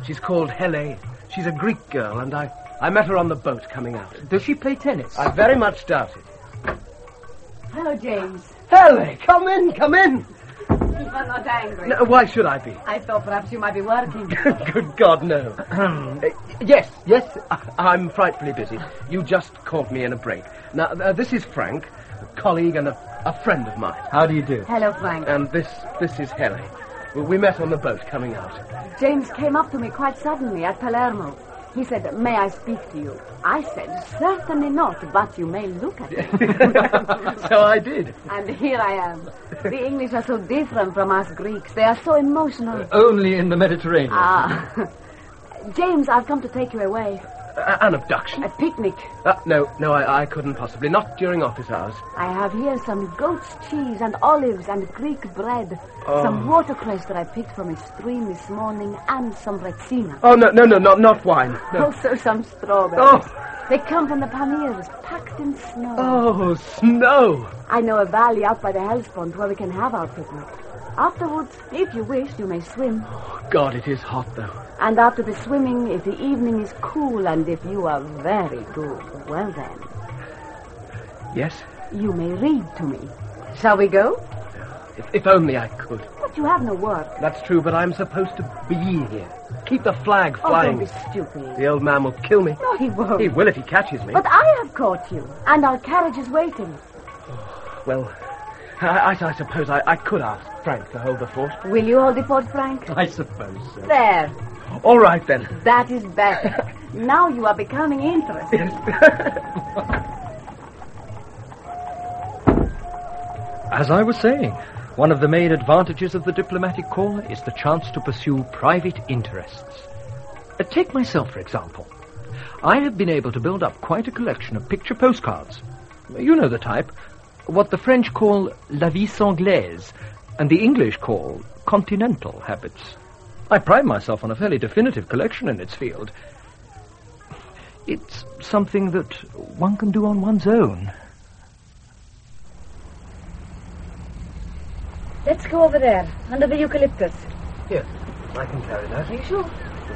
She's called Hele. She's a Greek girl, and I, I met her on the boat coming out. Does she play tennis? I very much doubt it. Hello, James. Hele, come in, come in. You are not angry. No, why should I be? I thought perhaps you might be working. Good God, no. uh, yes, yes, I, I'm frightfully busy. You just caught me in a break. Now, uh, this is Frank, a colleague and a, a friend of mine. How do you do? Hello, Frank. And this, this is Hele. We met on the boat coming out. James came up to me quite suddenly at Palermo. He said, may I speak to you? I said, certainly not, but you may look at me. So I did. And here I am. The English are so different from us Greeks. They are so emotional. Uh, only in the Mediterranean. Ah. James, I've come to take you away. Uh, an abduction? A picnic. Uh, no, no, I, I couldn't possibly. Not during office hours. I have here some goat's cheese and olives and Greek bread. Oh. Some watercress that I picked from a stream this morning and some retsina. Oh, no, no, no, not, not wine. No. Also some strawberries. Oh. They come from the Pamirs, packed in snow. Oh, snow. I know a valley out by the Hellespont where we can have our picnic. Afterwards, if you wish, you may swim. Oh, God, it is hot, though. And after the swimming, if the evening is cool and if you are very good, well then. Yes? You may read to me. Shall we go? If, if only I could. But you have no work. That's true, but I'm supposed to be here. Keep the flag Oh, flying. don't be stupid. The old man will kill me. No, he won't. He will if he catches me. But I have caught you, and our carriage is waiting. Well, I, I, I suppose I, I could ask Frank to hold the fort. Will you hold the fort, Frank? I suppose so. There. All right, then. That is better. Now you are becoming interested. As I was saying, one of the main advantages of the diplomatic corps is the chance to pursue private interests. Uh, take myself, for example. I have been able to build up quite a collection of picture postcards. You know the type. What the French call la vie anglaise, and the English call continental habits. I pride myself on a fairly definitive collection in its field. It's something that one can do on one's own. Let's go over there, under the eucalyptus. Here, I can carry that. Are you sure?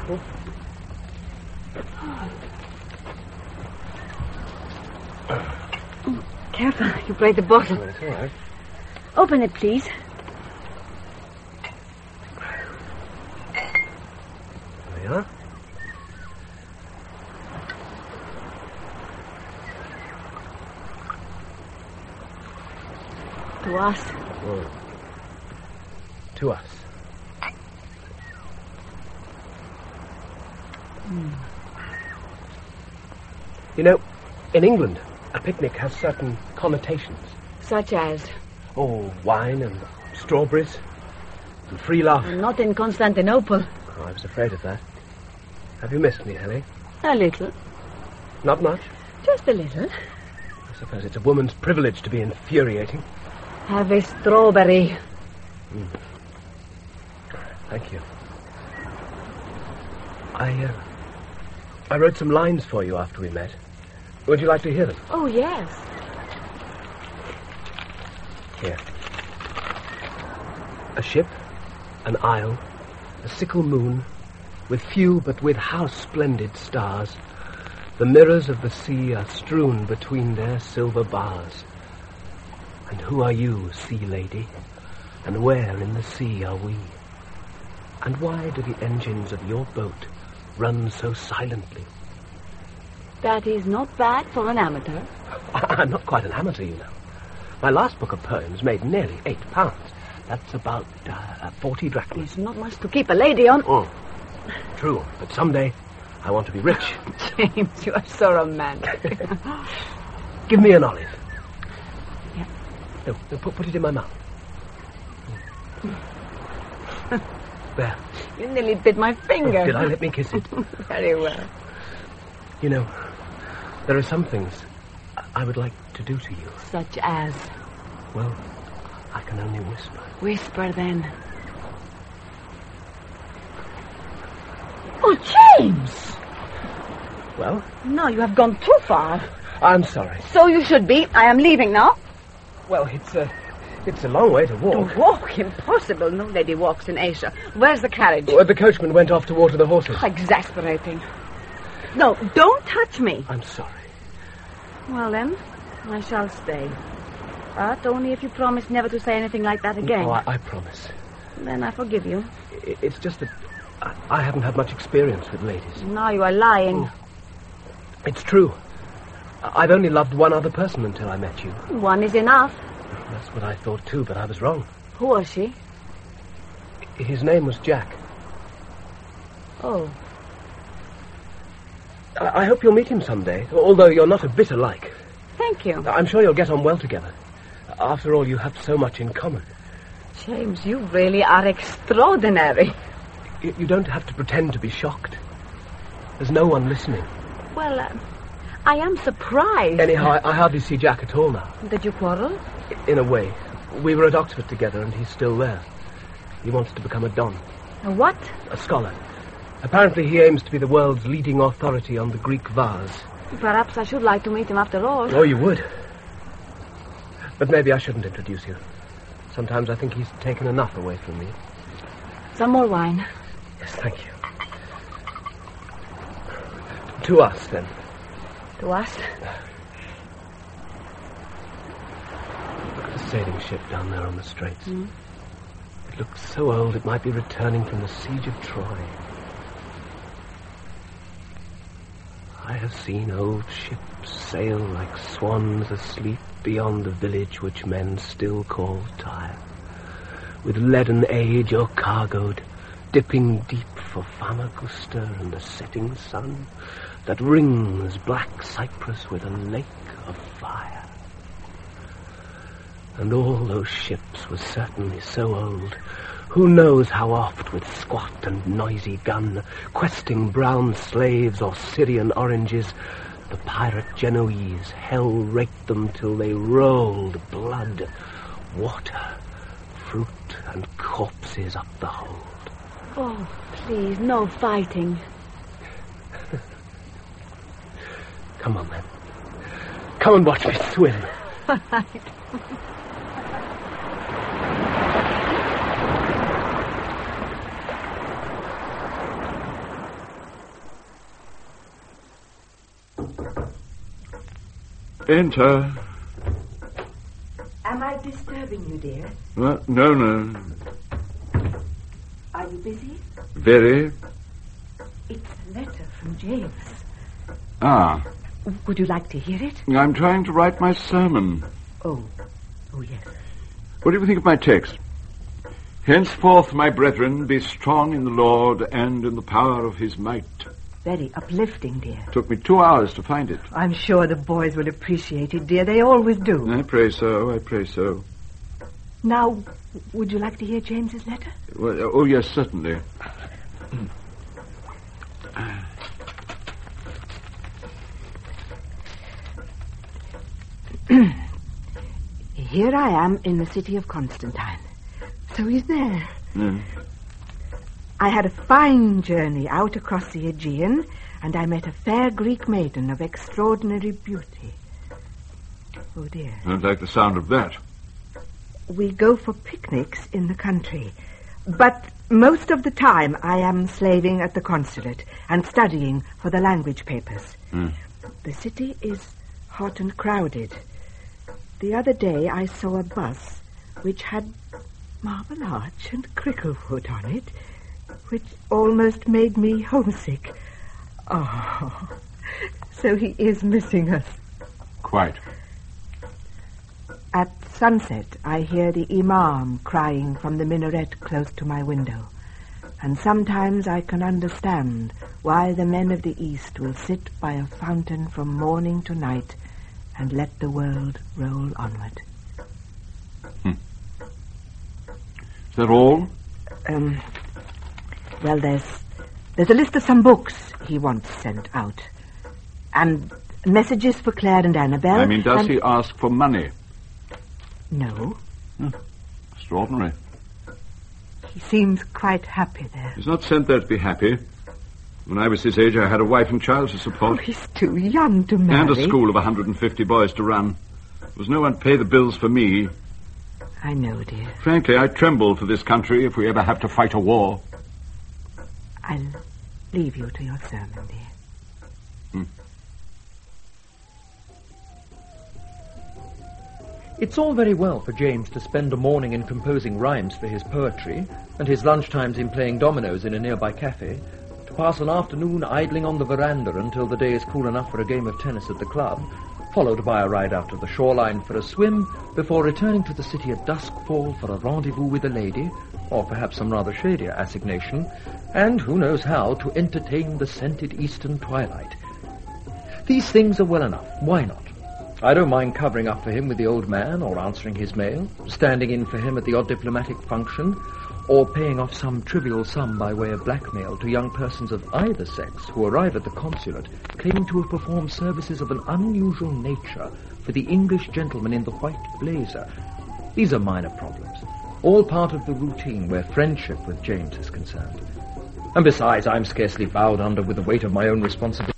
Oh, careful, you break the bottle. That's all right. Open it, please. There we are. To us. Oh. To us. Hmm. You know, in England, a picnic has certain connotations. Such as? Oh, wine and strawberries and free love. Not in Constantinople. Oh, I was afraid of that. Have you missed me, Ellie? A little. Not much. Just a little. I suppose it's a woman's privilege to be infuriating. Have a strawberry. Mm. Thank you. I, uh, I wrote some lines for you after we met. Would you like to hear them? Oh, yes. Here. A ship, an isle, a sickle moon, with few but with how splendid stars. The mirrors of the sea are strewn between their silver bars. And who are you, sea lady? And where in the sea are we? And why do the engines of your boat run so silently? That is not bad for an amateur. I'm not quite an amateur, you know. My last book of poems made nearly eight pounds. That's about uh, forty drachmas. There's not much to keep a lady on. Oh, true. But someday I want to be rich. James, you are so romantic. Give me an olive. Yeah. No, no put, put it in my mouth. There. You nearly bit my finger. Oh, did I? Let me kiss it. Very well. You know, there are some things I would like to do to you. Such as? Well, I can only whisper. Whisper, then. Oh, James! Well? No, you have gone too far. I'm sorry. So you should be. I am leaving now. Well, it's, uh, It's a long way to walk. To walk? Impossible. No lady walks in Asia. Where's the carriage? Well, the coachman went off to water the horses. Exasperating. No, don't touch me. I'm sorry. Well, then, I shall stay. But only if you promise never to say anything like that again. Oh, I, I promise. Then I forgive you. I, it's just that I, I haven't had much experience with ladies. Now you are lying. Oh. It's true. I've only loved one other person until I met you. One is enough. That's what I thought too, but I was wrong. Who was she? His name was Jack. Oh. I, I hope you'll meet him someday, although you're not a bit alike. Thank you. I'm sure you'll get on well together. After all, you have so much in common. James, you really are extraordinary. You, you don't have to pretend to be shocked. There's no one listening. Well, uh, I am surprised. Anyhow, I, I hardly see Jack at all now. Did you quarrel? In a way. We were at Oxford together, and he's still there. He wants to become a don. A what? A scholar. Apparently he aims to be the world's leading authority on the Greek vase. Perhaps I should like to meet him after all. Oh, you would. But maybe I shouldn't introduce you. Sometimes I think he's taken enough away from me. Some more wine. Yes, thank you. To us, then. To us? Look at the sailing ship down there on the straits. Mm. It looks so old it might be returning from the siege of Troy. I have seen old ships sail like swans asleep beyond the village which men still call Tyre, with leaden age o'ercargoed, dipping deep for Famagusta and the setting sun that rings black Cyprus with a lake of fire. And all those ships were certainly so old, who knows how oft with squat and noisy gun, questing brown slaves or Syrian oranges, the pirate Genoese hell raked them till they rolled blood, water, fruit, and corpses up the hold. Oh, please, no fighting. Come on, then. Come and watch me swim. Enter. Am I disturbing you, dear? Uh, no, no. Are you busy? Very. It's a letter from James. Ah. Would you like to hear it? I'm trying to write my sermon. Oh. Oh, yes. What do you think of my text? Henceforth, my brethren, be strong in the Lord and in the power of his might. Very uplifting, dear. Took me two hours to find it. I'm sure the boys will appreciate it, dear. They always do. I pray so, I pray so. Now, would you like to hear James's letter? Well, oh, yes, certainly. Here I am in the city of Constantine. So he's there. Mm. I had a fine journey out across the Aegean, and I met a fair Greek maiden of extraordinary beauty. Oh, dear. I don't like the sound of that. We go for picnics in the country, but most of the time I am slaving at the consulate and studying for the language papers. Mm. The city is hot and crowded. The other day I saw a bus which had Marble Arch and Cricklewood on it, which almost made me homesick. Oh, so he is missing us. Quite. At sunset, I hear the Imam crying from the minaret close to my window, and sometimes I can understand why the men of the East will sit by a fountain from morning to night and let the world roll onward. Hmm. Is that all? Um, well, there's there's a list of some books he wants sent out, and messages for Claire and Annabelle. I mean, does and... he ask for money? No. Hmm. Extraordinary. He seems quite happy there. He's not sent there to be happy. When I was his age, I had a wife and child to support. Oh, he's too young to marry. And a school of one hundred fifty boys to run. There was no one to pay the bills for me. I know, dear. Frankly, I tremble for this country if we ever have to fight a war. I'll leave you to your sermon, dear. Hmm. It's all very well for James to spend a morning in composing rhymes for his poetry, and his lunchtimes in playing dominoes in a nearby cafe, to pass an afternoon idling on the veranda until the day is cool enough for a game of tennis at the club, followed by a ride out to the shoreline for a swim, before returning to the city at duskfall for a rendezvous with a lady, or perhaps some rather shadier assignation, and who knows how to entertain the scented eastern twilight. These things are well enough. Why not? I don't mind covering up for him with the old man, or answering his mail, standing in for him at the odd diplomatic function, or paying off some trivial sum by way of blackmail to young persons of either sex who arrive at the consulate claiming to have performed services of an unusual nature for the English gentleman in the white blazer. These are minor problems, all part of the routine where friendship with James is concerned. And besides, I'm scarcely bowed under with the weight of my own responsibility.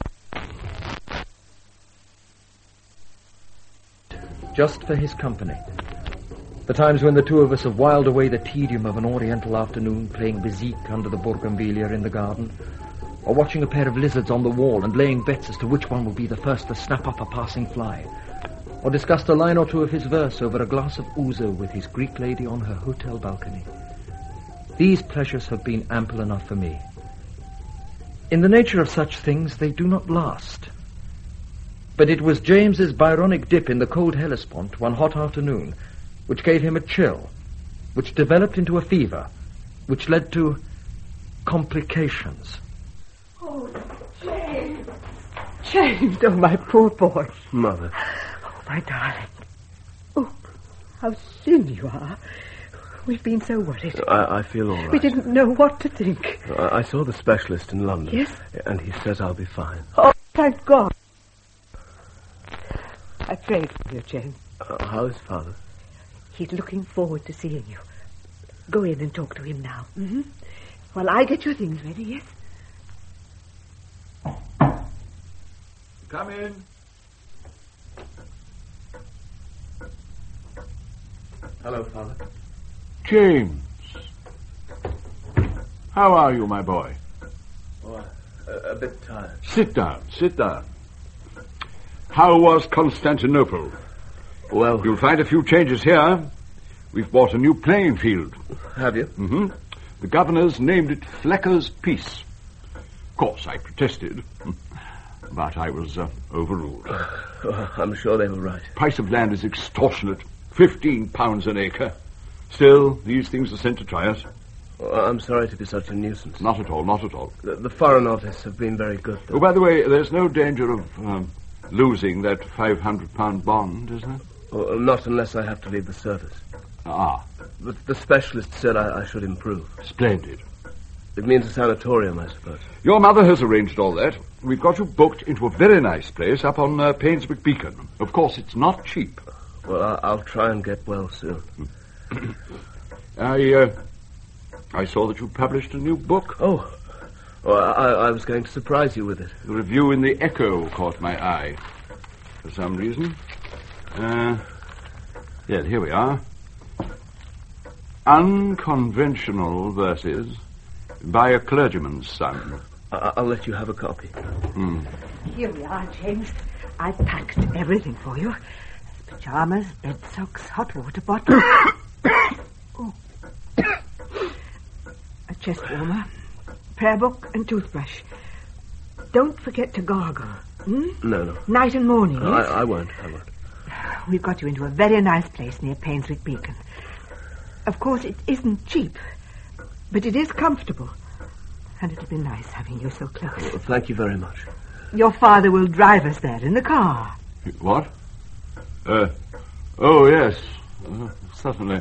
Just for his company. The times when the two of us have whiled away the tedium of an oriental afternoon playing bezique under the bougainvillea in the garden, or watching a pair of lizards on the wall and laying bets as to which one will be the first to snap up a passing fly, or discussed a line or two of his verse over a glass of ouzo with his Greek lady on her hotel balcony. These pleasures have been ample enough for me. In the nature of such things, they do not last. But it was James's Byronic dip in the cold Hellespont one hot afternoon which gave him a chill, which developed into a fever, which led to complications. Oh, James! James, oh, my poor boy. Mother. Oh, my darling. Oh, how thin you are. We've been so worried. I, I feel all right. We didn't know what to think. I, I saw the specialist in London. Yes? And he says I'll be fine. Oh, thank God. I prayed for you, James. Uh, how is Father? He's looking forward to seeing you. Go in and talk to him now. Mm-hmm. While I get your things ready, yes? Come in. Hello, Father. James. How are you, my boy? Oh, a, a bit tired. Sit down, sit down. How was Constantinople? Well... You'll find a few changes here. We've bought a new playing field. Have you? Mm-hmm. The governors named it Flecker's Peace. Of course, I protested, but I was uh, overruled. Oh, I'm sure they were right. Price of land is extortionate. Fifteen pounds an acre. Still, these things are sent to try us. Oh, I'm sorry to be such a nuisance. Not at all, not at all. The, the Foreign Office have been very good, though. Oh, by the way, there's no danger of um, losing that five hundred pound bond, is there? Oh, not unless I have to leave the service. Ah. The, the specialist said I, I should improve. Splendid. It means a sanatorium, I suppose. Your mother has arranged all that. We've got you booked into a very nice place up on uh, Painswick Beacon. Of course, it's not cheap. Well, I, I'll try and get well soon. I, uh, I saw that you published a new book. Oh. Oh, I, I was going to surprise you with it. The review in the Echo caught my eye. For some reason. Uh, yeah, here we are. Unconventional verses by a clergyman's son. I, I'll let you have a copy. Hmm. Here we are, James. I packed everything for you. Pajamas, bed socks, hot water bottle. Oh. A chest warmer, prayer book and toothbrush. Don't forget to gargle. Hmm? No, no. Night and morning, No, yes? I, I won't, I won't. We've got you into a very nice place near Painswick Beacon. Of course, it isn't cheap, but it is comfortable. And it'll be nice having you so close. Well, thank you very much. Your father will drive us there in the car. What? Uh, oh, yes. Uh, certainly.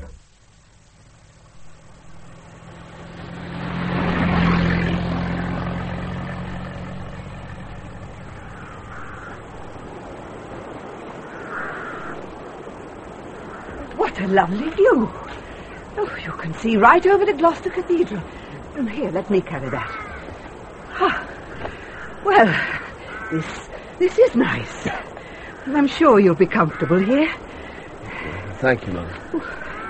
What a lovely view. Oh, you can see right over to Gloucester Cathedral. Here, let me carry that. Ah, well, this this is nice. I'm sure you'll be comfortable here. Thank you, Mother.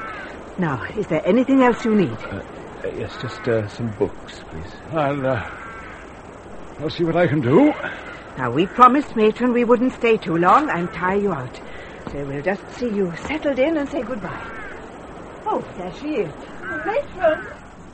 Now, is there anything else you need? Uh, yes, just uh, some books, please. I'll, uh, I'll see what I can do. Now, we promised, Matron, we wouldn't stay too long and tire you out. So we'll just see you settled in and say goodbye. Oh, there she is. Matron!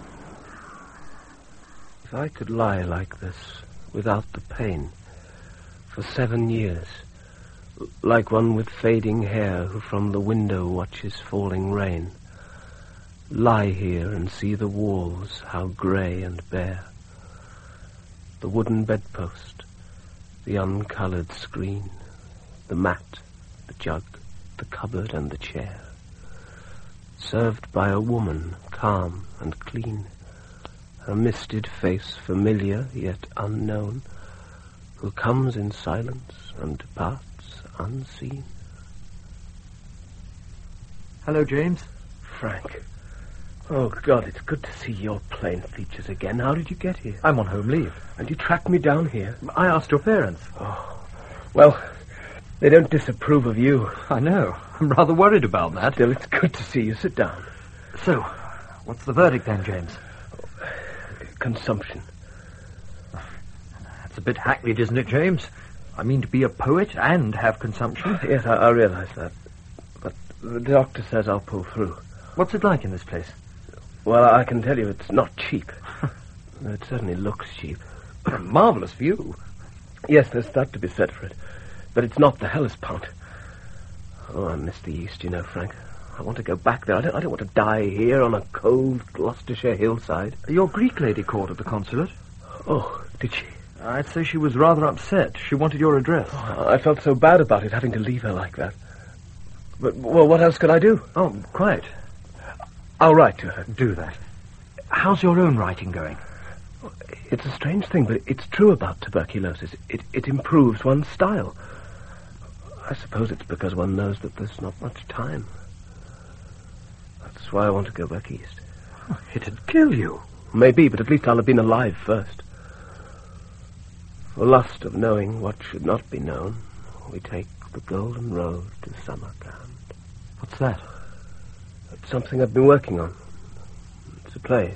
If I could lie like this, without the pain, for seven years, like one with fading hair who from the window watches falling rain, lie here and see the walls how grey and bare, the wooden bedpost, the uncoloured screen, the mat, the jug, the cupboard and the chair, served by a woman calm and clean, her misted face familiar yet unknown, who comes in silence and departs unseen. Hello, James. Frank. Oh, God, it's good to see your plain features again. How did you get here? I'm on home leave. And you tracked me down here? I asked your parents. Oh, well, they don't disapprove of you. I know. I'm rather worried about that. Still, it's good to see you. Sit down. So, what's the verdict then, James? Consumption. That's a bit hackneyed, isn't it, James? I mean to be a poet and have consumption. Yes, I, I realise that. But the doctor says I'll pull through. What's it like in this place? Well, I can tell you it's not cheap. It certainly looks cheap. A marvellous view. Yes, there's that to be said for it. But it's not the Hellespont. Oh, I miss the East, you know, Frank. I want to go back there. I don't, I don't want to die here on a cold Gloucestershire hillside. Your Greek lady called at the consulate. Oh, did she? I'd say she was rather upset. She wanted your address. Oh, I felt so bad about it, having to leave her like that. But, well, what else could I do? Oh, quite. I'll write to her. Do that. How's your own writing going? It's a strange thing, but it's true about tuberculosis. It, it improves one's style. I suppose it's because one knows that there's not much time. That's why I want to go back east. Oh, it'd kill you. Maybe, but at least I'll have been alive first. For lust of knowing what should not be known, we take the golden road to Samarkand. What's that? It's something I've been working on. It's a play.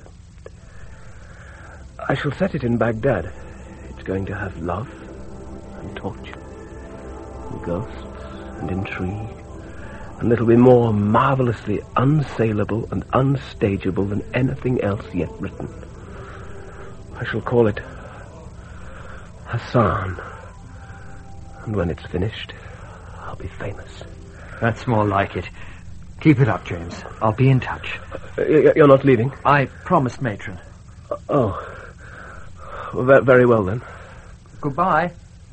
I shall set it in Baghdad. It's going to have love and torture and ghosts and intrigue, and it'll be more marvellously unsaleable and unstageable than anything else yet written. I shall call it Hassan, and when it's finished, I'll be famous. That's more like it. Keep it up, James. I'll be in touch. Uh, you're not leaving? I promised, Matron. Uh, oh. Well, very well, then. Goodbye.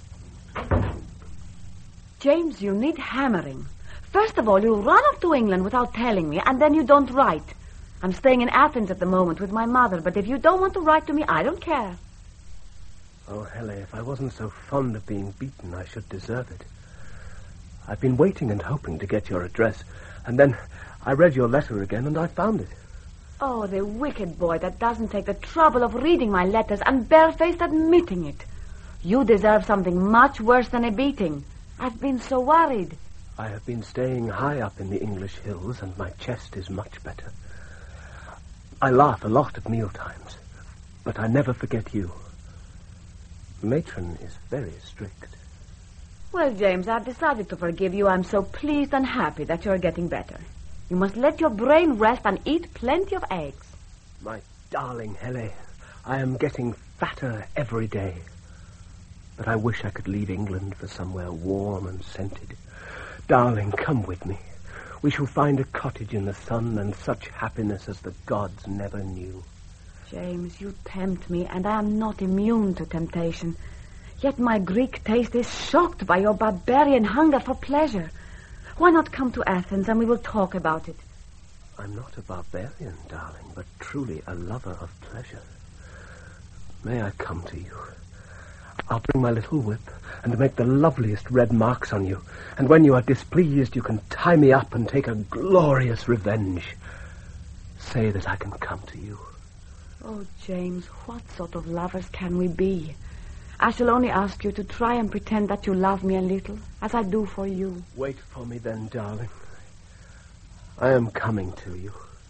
James, you need hammering. First of all, you run off to England without telling me, and then you don't write. I'm staying in Athens at the moment with my mother, but if you don't want to write to me, I don't care. Oh, Hele, if I wasn't so fond of being beaten, I should deserve it. I've been waiting and hoping to get your address, and then I read your letter again, and I found it. Oh, the wicked boy that doesn't take the trouble of reading my letters and barefaced admitting it. You deserve something much worse than a beating. I've been so worried. I have been staying high up in the English hills, and my chest is much better. I laugh a lot at mealtimes, but I never forget you. Matron is very strict. Well, James, I've decided to forgive you. I'm so pleased and happy that you're getting better. You must let your brain rest and eat plenty of eggs. My darling Hele, I am getting fatter every day. But I wish I could leave England for somewhere warm and scented. Darling, come with me. We shall find a cottage in the sun and such happiness as the gods never knew. James, you tempt me, and I am not immune to temptation. Yet my Greek taste is shocked by your barbarian hunger for pleasure. Why not come to Athens and we will talk about it? I'm not a barbarian, darling, but truly a lover of pleasure. May I come to you? I'll bring my little whip and make the loveliest red marks on you. And when you are displeased, you can tie me up and take a glorious revenge. Say that I can come to you. Oh, James, what sort of lovers can we be? I shall only ask you to try and pretend that you love me a little, as I do for you. Wait for me then, darling. I am coming to you.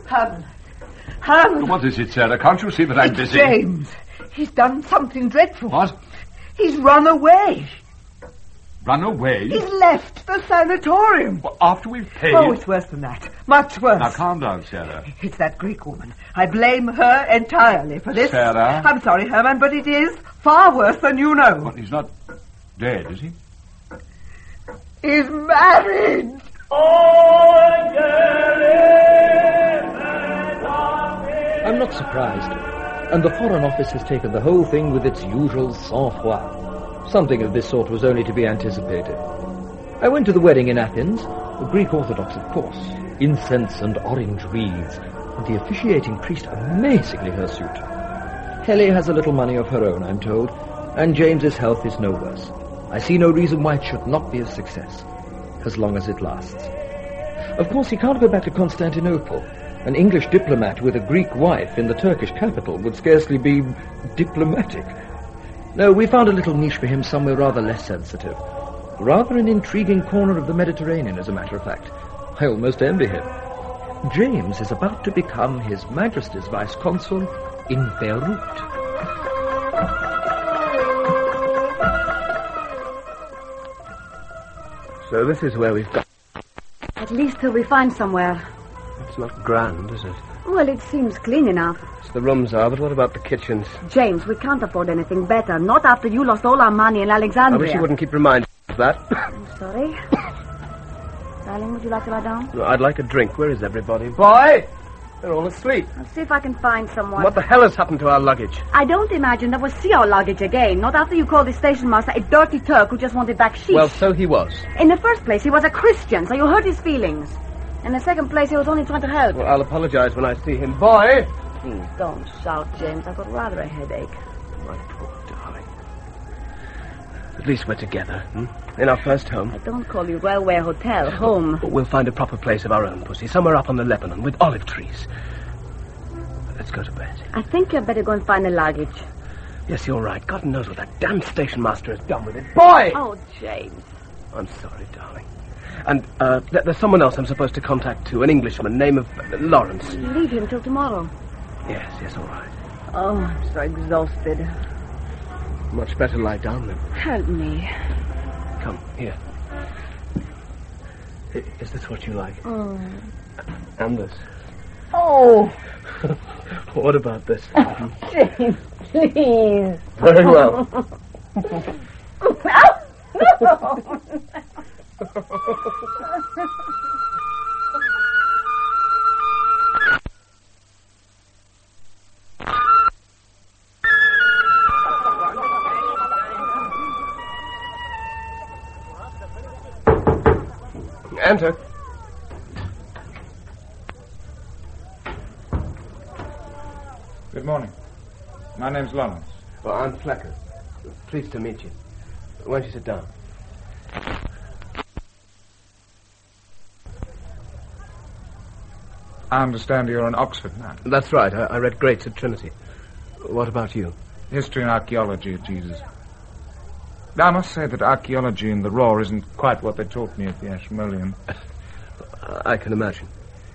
Herman. Herman. What is it, Sarah? Can't you see that I'm It's busy? James. He's done something dreadful. What? He's run away. Run away? He's left the sanatorium. Well, after we've paid? Oh, it's worse than that. Much worse. Now, calm down, Sarah. It's that Greek woman. I blame her entirely for this. Sarah? I'm sorry, Herman, but it is far worse than you know. Well, he's not dead, is he? He's married. I'm not surprised. And the Foreign Office has taken the whole thing with its usual sang-froid. Something of this sort was only to be anticipated. I went to the wedding in Athens, the Greek Orthodox, of course. Incense and orange wreaths, and the officiating priest amazingly hirsute. Helly has a little money of her own, I'm told, and James's health is no worse. I see no reason why it should not be a success, as long as it lasts. Of course, he can't go back to Constantinople. An English diplomat with a Greek wife in the Turkish capital would scarcely be diplomatic. No, we found a little niche for him somewhere rather less sensitive. Rather an intriguing corner of the Mediterranean, as a matter of fact. I almost envy him. James is about to become His Majesty's Vice-Consul in Beirut. So this is where we've got... At least till we find somewhere. It's not grand, is it? Well, it seems clean enough. So the rooms are, but what about the kitchens? James, we can't afford anything better. Not after you lost all our money in Alexandria. I wish you wouldn't keep reminding me of that. I'm sorry. Darling, would you like to lie down? No, I'd like a drink. Where is everybody? Boy! They're all asleep. I'll see if I can find someone. What the hell has happened to our luggage? I don't imagine that we'll see our luggage again. Not after you called the station master a dirty Turk who just wanted back sheep. Well, so he was. In the first place, he was a Christian, so you hurt his feelings. In the second place, he was only trying to help. Well, I'll apologize when I see him. Boy! Please don't shout, James. I've got rather a headache. My poor darling. At least we're together, hmm? In our first home. I don't call you railway hotel home. But we'll find a proper place of our own, Pussy. Somewhere up on the Lebanon with olive trees. Let's go to bed. I think you'd better go and find the luggage. Yes, you're right. God knows what that damn station master has done with it. Boy! Oh, James. I'm sorry, darling. And uh, th- there's someone else I'm supposed to contact too. An Englishman, name of uh, Lawrence. Leave him till tomorrow. Yes, yes, all right. Oh, I'm so exhausted. Much better lie down then. Help me. Come, here. I- Is this what you like? Oh. And this? Oh. What about this? Oh, James, please. Very well. No. Enter. Good morning. My name's Lawrence. Well, I'm Flecker. Pleased to meet you. Why don't you sit down? I understand you're an Oxford man. That's right. I, I read Greats at Trinity. What about you? History and archaeology at Jesus. I must say that archaeology in the raw isn't quite what they taught me at the Ashmolean. I can imagine.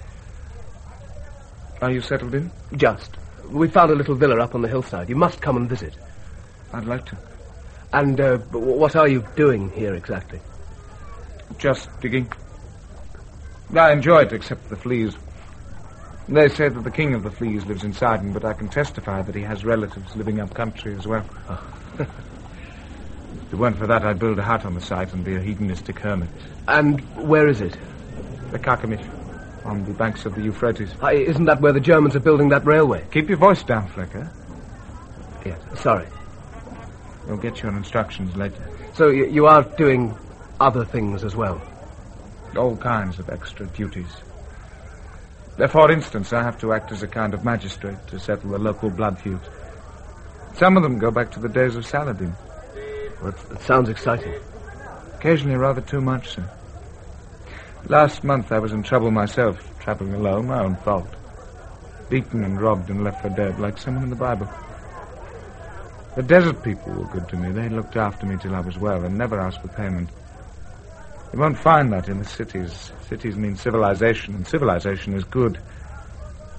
Are you settled in? Just. We found a little villa up on the hillside. You must come and visit. I'd like to. And uh, what are you doing here exactly? Just digging. I enjoy it, except the fleas. They say that the king of the fleas lives inside him, but I can testify that he has relatives living up country as well. Oh. If it weren't for that, I'd build a hut on the site and be a hedonistic hermit. And where is it? The Carchemish, on the banks of the Euphrates. Uh, isn't that where the Germans are building that railway? Keep your voice down, Flecker. Yes, sorry. You'll get your instructions later. So y- you are doing other things as well? All kinds of extra duties. For instance, I have to act as a kind of magistrate to settle the local blood feuds. Some of them go back to the days of Saladin. Well, it sounds exciting. Occasionally rather too much, sir. Last month I was in trouble myself, traveling alone, my own fault. Beaten and robbed and left for dead, like someone in the Bible. The desert people were good to me. They looked after me till I was well and never asked for payment. You won't find that in the cities. Cities mean civilization, and civilization is good.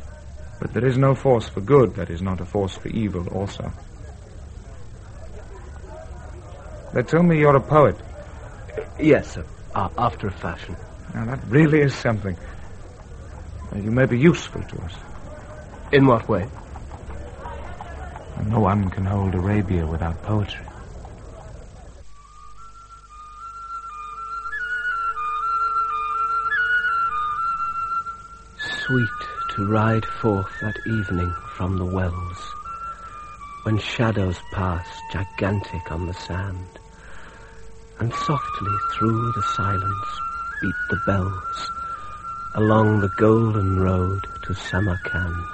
But there is no force for good that is not a force for evil also. They tell me you're a poet. Yes, sir. Uh, after a fashion. Now, that really is something. You may be useful to us. In what way? No one can hold Arabia without poetry. Sweet to ride forth at evening from the wells, when shadows pass gigantic on the sand, and softly through the silence beat the bells along the golden road to Samarkand.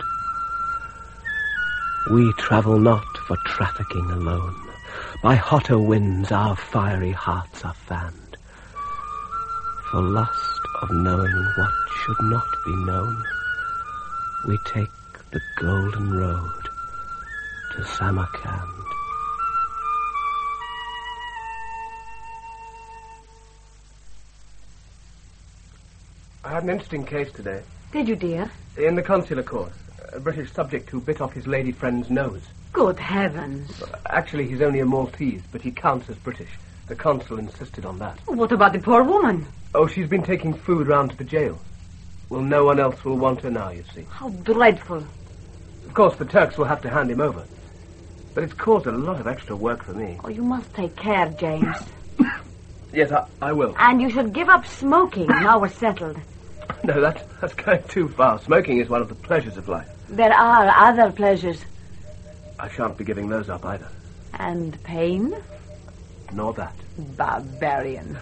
We travel not for trafficking alone. By hotter winds our fiery hearts are fanned. For lust of knowing what should not be known, we take the golden road to Samarkand. I had an interesting case today. Did you, dear? In the consular court. A British subject who bit off his lady friend's nose. Good heavens. Actually, he's only a Maltese, but he counts as British. The consul insisted on that. What about the poor woman? Oh, she's been taking food round to the jail. Well, no one else will want her now, you see. How dreadful. Of course, the Turks will have to hand him over. But it's caused a lot of extra work for me. Oh, you must take care, James. Yes, I, I will. And you should give up smoking. Now we're settled. No, that's, that's going too far. Smoking is one of the pleasures of life. There are other pleasures. I shan't be giving those up either. And pain? Nor that. Barbarian.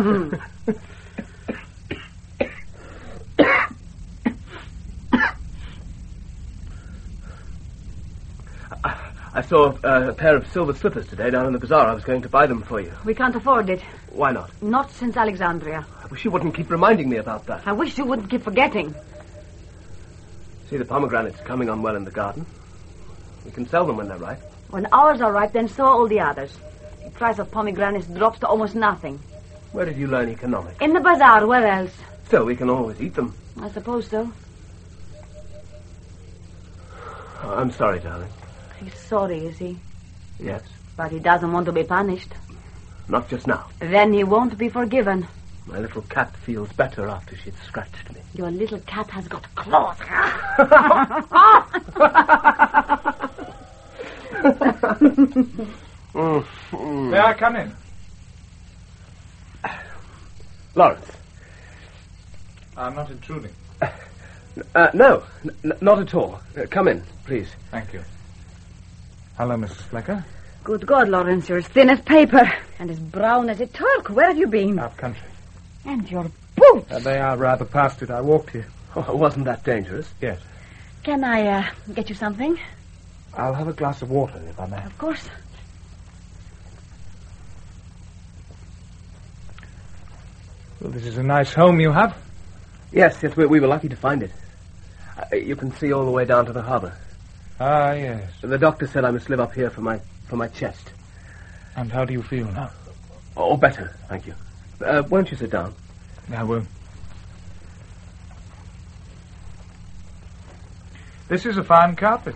I saw uh, a pair of silver slippers today down in the bazaar. I was going to buy them for you. We can't afford it. Why not? Not since Alexandria. I wish you wouldn't keep reminding me about that. I wish you wouldn't keep forgetting. See the pomegranates coming on well in the garden? We can sell them when they're ripe. When ours are ripe, then so are all the others. The price of pomegranates drops to almost nothing. Where did you learn economics? In the bazaar, where else? Still, we can always eat them. I suppose so. Oh, I'm sorry, darling. He's sorry, is he? Yes. But he doesn't want to be punished. Not just now. Then he won't be forgiven. My little cat feels better after she'd scratched me. Your little cat has got claws. May I come in? Lawrence. I'm not intruding. Uh, no, n- not at all. Uh, come in, please. Thank you. Hello, Missus Flecker. Good God, Lawrence, you're as thin as paper and as brown as a Turk. Where have you been? Up country. And your boots. Uh, they are rather past it. I walked here. Oh, wasn't that dangerous? Yes. Can I uh, get you something? I'll have a glass of water, if I may. Of course. Well, this is a nice home you have. Yes, yes, we, we were lucky to find it. Uh, you can see all the way down to the harbour. Ah, yes. The doctor said I must live up here for my for my chest. And how do you feel now? Oh, better, thank you. Uh, won't you sit down? I will. This is a fine carpet.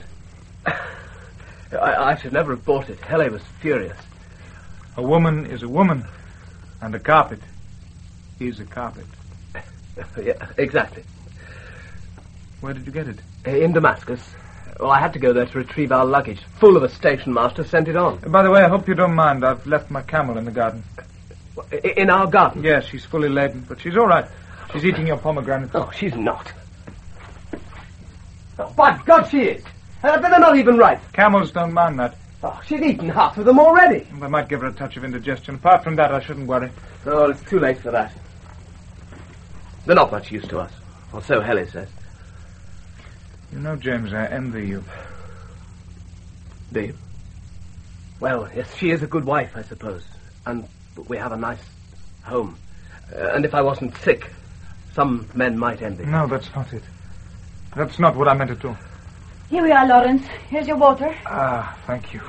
I, I should never have bought it. Helle was furious. A woman is a woman, and a carpet is a carpet. Yeah, exactly. Where did you get it? In Damascus. Well, I had to go there to retrieve our luggage. Full of a station master sent it on. By the way, I hope you don't mind. I've left my camel in the garden. In our garden? Yes, she's fully laden, but she's all right. She's eating your pomegranate. Oh, she's not. Oh, by God, she is. Uh, but they're not even ripe. Camels don't mind that. Oh, she's eaten half of them already. They might give her a touch of indigestion. Apart from that, I shouldn't worry. Oh, it's too late for that. They're not much use to us. Or so Helle says. You know, James, I envy you. Do you? Well, yes, she is a good wife, I suppose. And we have a nice home. Uh, and if I wasn't sick, some men might envy. No, that's not it. That's not what I meant at all. Here we are, Lawrence. Here's your water. Ah, thank you.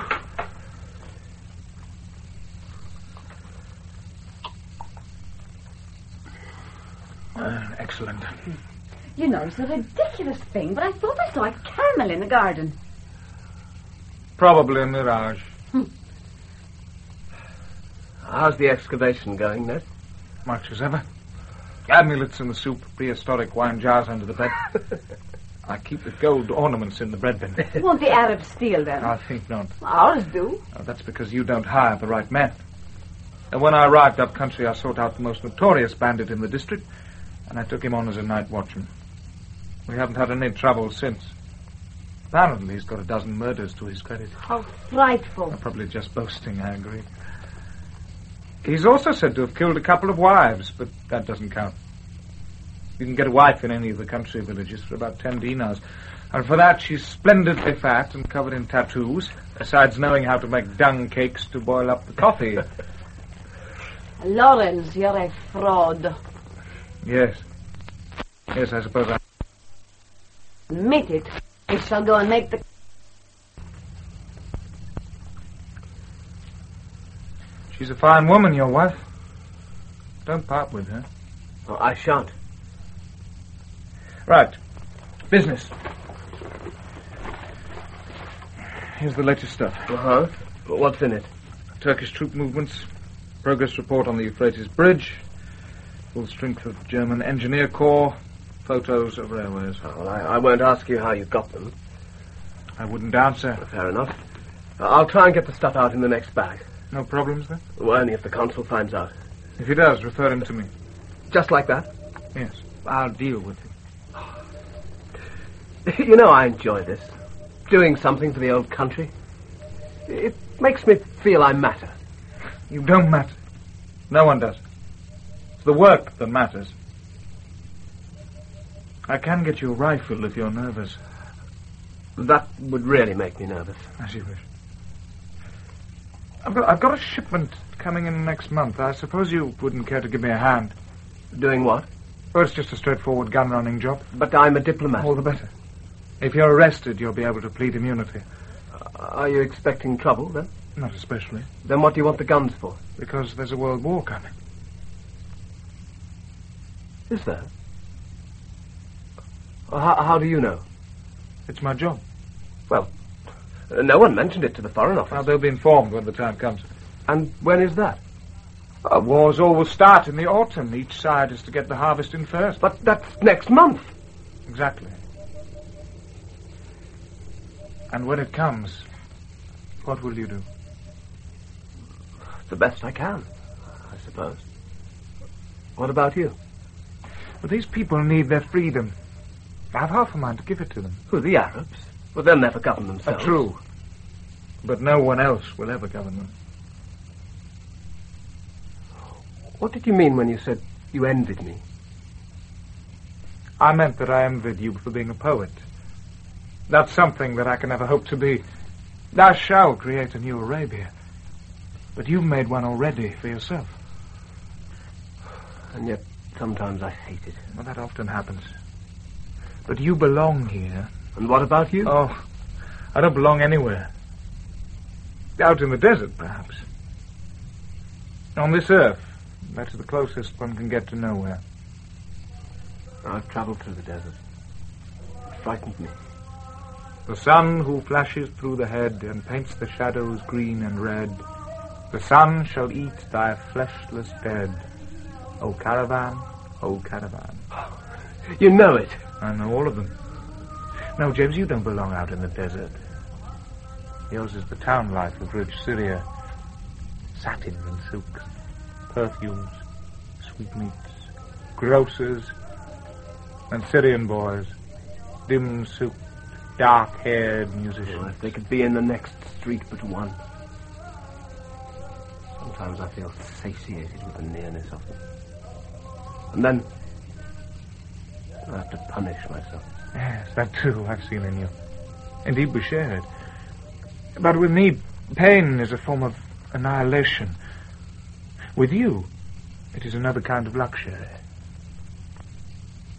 Uh, excellent. You know, it's a ridiculous thing, but I thought I saw a camel in the garden. Probably a mirage. Hmm. How's the excavation going, Ned? Much as ever. Amulets in the soup, prehistoric wine jars under the bed. I keep the gold ornaments in the bread bin. Won't the Arabs steal them? I think not. Ours do. Oh, that's because you don't hire the right men. And when I arrived up country, I sought out the most notorious bandit in the district, and I took him on as a night watchman. We haven't had any trouble since. Apparently he's got a dozen murders to his credit. How frightful. I'm probably just boasting, I agree. He's also said to have killed a couple of wives, but that doesn't count. You can get a wife in any of the country villages for about ten dinars. And for that, she's splendidly fat and covered in tattoos, besides knowing how to make dung cakes to boil up the coffee. Lawrence, you're a fraud. Yes. Yes, I suppose I... Admit it. I shall go and make the... She's a fine woman, your wife. Don't part with her. Oh, I shan't. Right. Business. Here's the latest stuff. Uh-huh. What's in it? Turkish troop movements, progress report on the Euphrates Bridge, full strength of German engineer corps, photos of railways. Oh, well, I, I won't ask you how you got them. I wouldn't answer. Fair enough. I'll try and get the stuff out in the next bag. No problems, then? Well, only if the consul finds out. If he does, refer him to me. Just like that? Yes. I'll deal with him. You know, I enjoy this. Doing something for the old country. It makes me feel I matter. You don't matter. No one does. It's the work that matters. I can get you a rifle if you're nervous. That would really make me nervous. As you wish. I've got, I've got a shipment coming in next month. I suppose you wouldn't care to give me a hand. Doing what? Well, it's just a straightforward gun-running job. But I'm a diplomat. All the better. If you're arrested, you'll be able to plead immunity. Uh, are you expecting trouble, then? Not especially. Then what do you want the guns for? Because there's a world war coming. Is there? How, how do you know? It's my job. Well, uh, no one mentioned it to the Foreign Office. Well, they'll be informed when the time comes. And when is that? Uh, wars always start in the autumn. Each side is to get the harvest in first. But that's next month. Exactly. And when it comes, what will you do? The best I can, I suppose. What about you? Well, these people need their freedom. I've half a mind to give it to them. Who, the Arabs? Well, they'll never govern themselves. Uh, true. But no one else will ever govern them. What did you mean when you said you envied me? I meant that I envied you for being a poet. That's something that I can never hope to be. I shall create a new Arabia. But you've made one already for yourself. And yet, sometimes I hate it. Well, that often happens. But you belong here. And what about you? Oh, I don't belong anywhere. Out in the desert, perhaps. On this earth, that's the closest one can get to nowhere. I've travelled through the desert. It frightened me. The sun who flashes through the head and paints the shadows green and red, the sun shall eat thy fleshless dead. O caravan, O caravan. You know it. I know all of them. No, James, you don't belong out in the desert. Yours is the town life of rich Syria. Satins and silks, perfumes, sweetmeats, grocers, and Syrian boys, dim-souped, dark-haired musicians. Oh, if they could be in the next street but one. Sometimes I feel satiated with the nearness of them. And then I have to punish myself. Yes, that too I've seen in you. Indeed, we share it. But with me, pain is a form of annihilation. With you, it is another kind of luxury.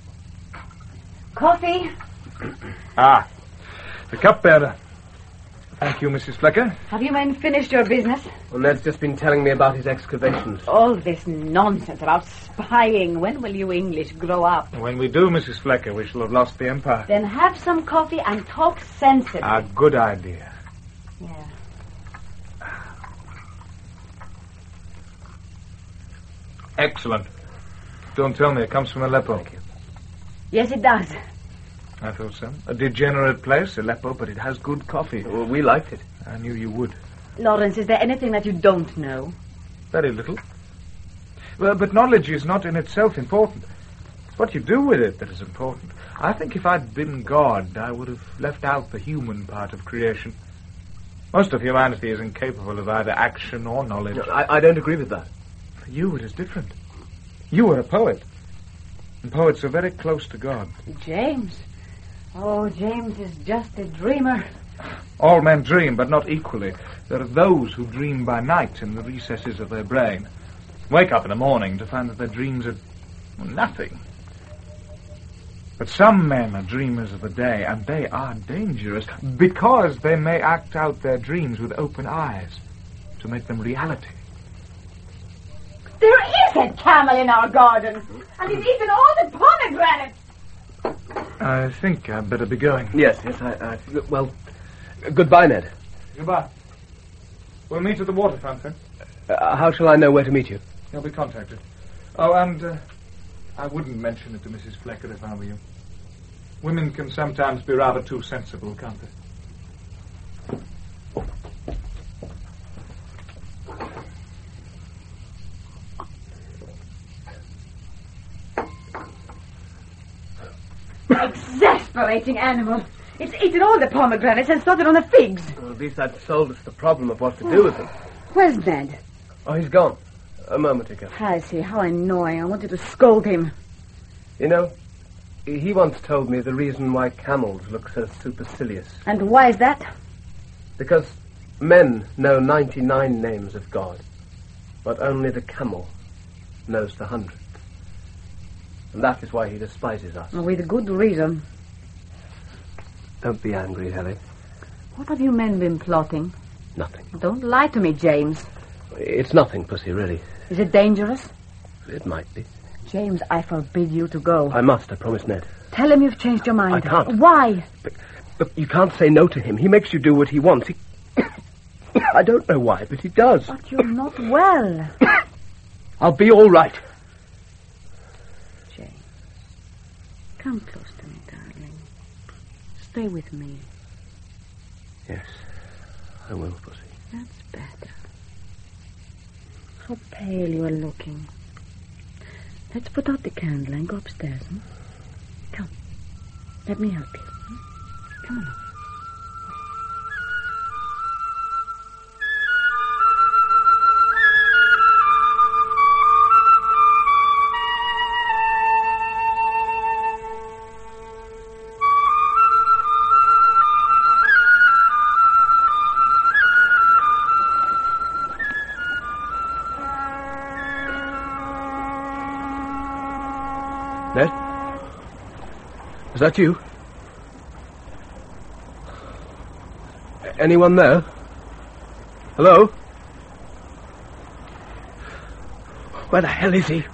Coffee? Ah, the cupbearer. Thank you, Missus Flecker. Have you men finished your business? Well, Ned's just been telling me about his excavations. All this nonsense about spying. When will you English grow up? When we do, Missus Flecker, we shall have lost the empire. Then have some coffee and talk sensibly. A good idea. Yeah. Excellent. Don't tell me it comes from Aleppo. Yes, it does. I thought so. A degenerate place, Aleppo, but it has good coffee. Well, we liked it. I knew you would. Lawrence, is there anything that you don't know? Very little. Well, but knowledge is not in itself important. It's what you do with it that is important. I think if I'd been God, I would have left out the human part of creation. Most of humanity is incapable of either action or knowledge. No, I, I don't agree with that. For you, it is different. You are a poet. And poets are very close to God. James. Oh, James is just a dreamer. All men dream, but not equally. There are those who dream by night in the recesses of their brain. Wake up in the morning to find that their dreams are nothing. But some men are dreamers of the day, and they are dangerous because they may act out their dreams with open eyes to make them reality. There is a camel in our garden, and he's eaten all the pomegranates. I think I'd better be going. Yes, yes, I... I well, goodbye, Ned. Goodbye. We'll meet at the waterfront, then. Uh, how shall I know where to meet you? You'll be contacted. Oh, and uh, I wouldn't mention it to Missus Flecker if I were you. Women can sometimes be rather too sensible, can't they? Exasperating animal. It's eaten all the pomegranates and started on the figs. Well, at least that solved us the problem of what to do with them. Where's Ned? Oh, he's gone. A moment ago. Has he? How annoying. I wanted to scold him. You know, he once told me the reason why camels look so supercilious. And why is that? Because men know ninety-nine names of God, but only the camel knows the hundredth. And that is why he despises us. With good reason. Don't be angry, Ellie. What have you men been plotting? Nothing. Don't lie to me, James. It's nothing, Pussy, really. Is it dangerous? It might be. James, I forbid you to go. I must, I promise, Ned. Tell him you've changed your mind. I can't. Why? But, but you can't say no to him. He makes you do what he wants. He... I don't know why, but he does. But you're not well. I'll be all right. James, come close to me, darling. Stay with me. Yes, I will, Pussy. That's better. How pale you are looking. Let's put out the candle and go upstairs, hmm? Come. Let me help you. Hmm? Come on. Ned? Is that you? Anyone there? Hello? Where the hell is he?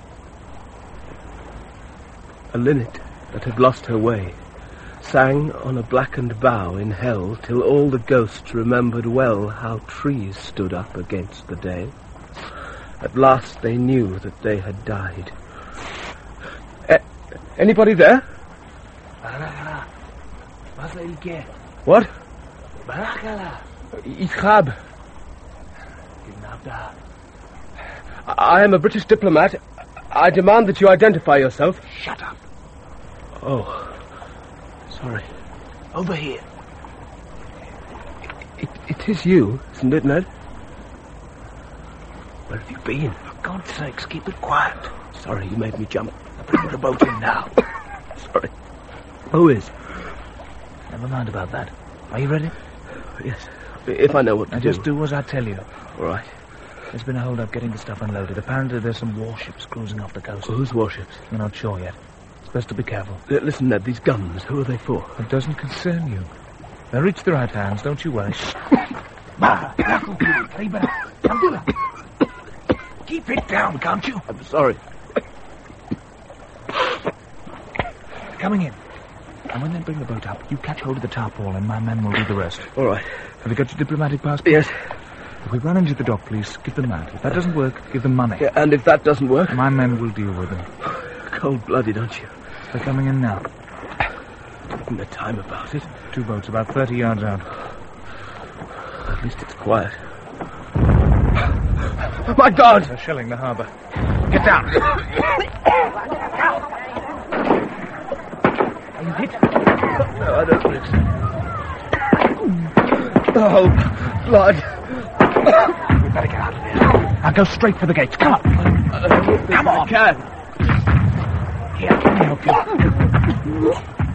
A linnet that had lost her way sang on a blackened bough in hell till all the ghosts remembered well how trees stood up against the day. At last they knew that they had died. Anybody there? What? Ichab. I am a British diplomat. I demand that you identify yourself. Shut up. Oh. Sorry. Over here. It, it is you, isn't it, Ned? Where have you been? For God's sakes, keep it quiet. Sorry, you made me jump. Bring the boat in now. Sorry. Who is? Never mind about that. Are you ready? Yes. If I know what to now do. Just do as I tell you. All right. There's been a hold-up getting the stuff unloaded. Apparently there's some warships cruising off the coast. Whose warships? We're not sure yet. It's best to be careful. Uh, listen, Ned, these guns, who are they for? It doesn't concern you. They'll reach the right hands, don't you worry. Keep it down, can't you? I'm sorry. Coming in. And when they bring the boat up, you catch hold of the tarpaul and my men will do the rest. All right. Have you got your diplomatic passport? Yes. If we run into the dock, please, give them that. If that doesn't work, give them money. Yeah, and if that doesn't work? My men will deal with them. Cold-blooded, aren't you? They're coming in now. Taking their time about it. Two boats, about thirty yards out. At least it's quiet. My God! They're shelling the harbour. Get down! Are you hit? No, I don't think so. Oh, blood. We'd better get out of here. Now go straight for the gates. Come on. I don't think Come on. I can. Here, let me help you.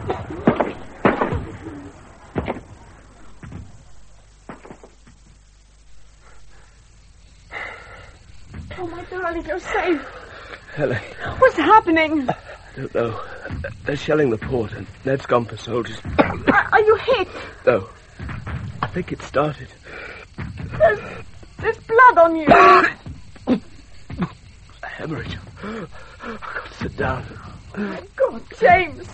Oh, my darling, you're safe. Helen. What's happening? I don't know. They're shelling the port, and Ned's gone for soldiers. Are, are you hit? No. I think it started. There's, there's blood on you. A hemorrhage. I've got to sit down. Oh, my God, James.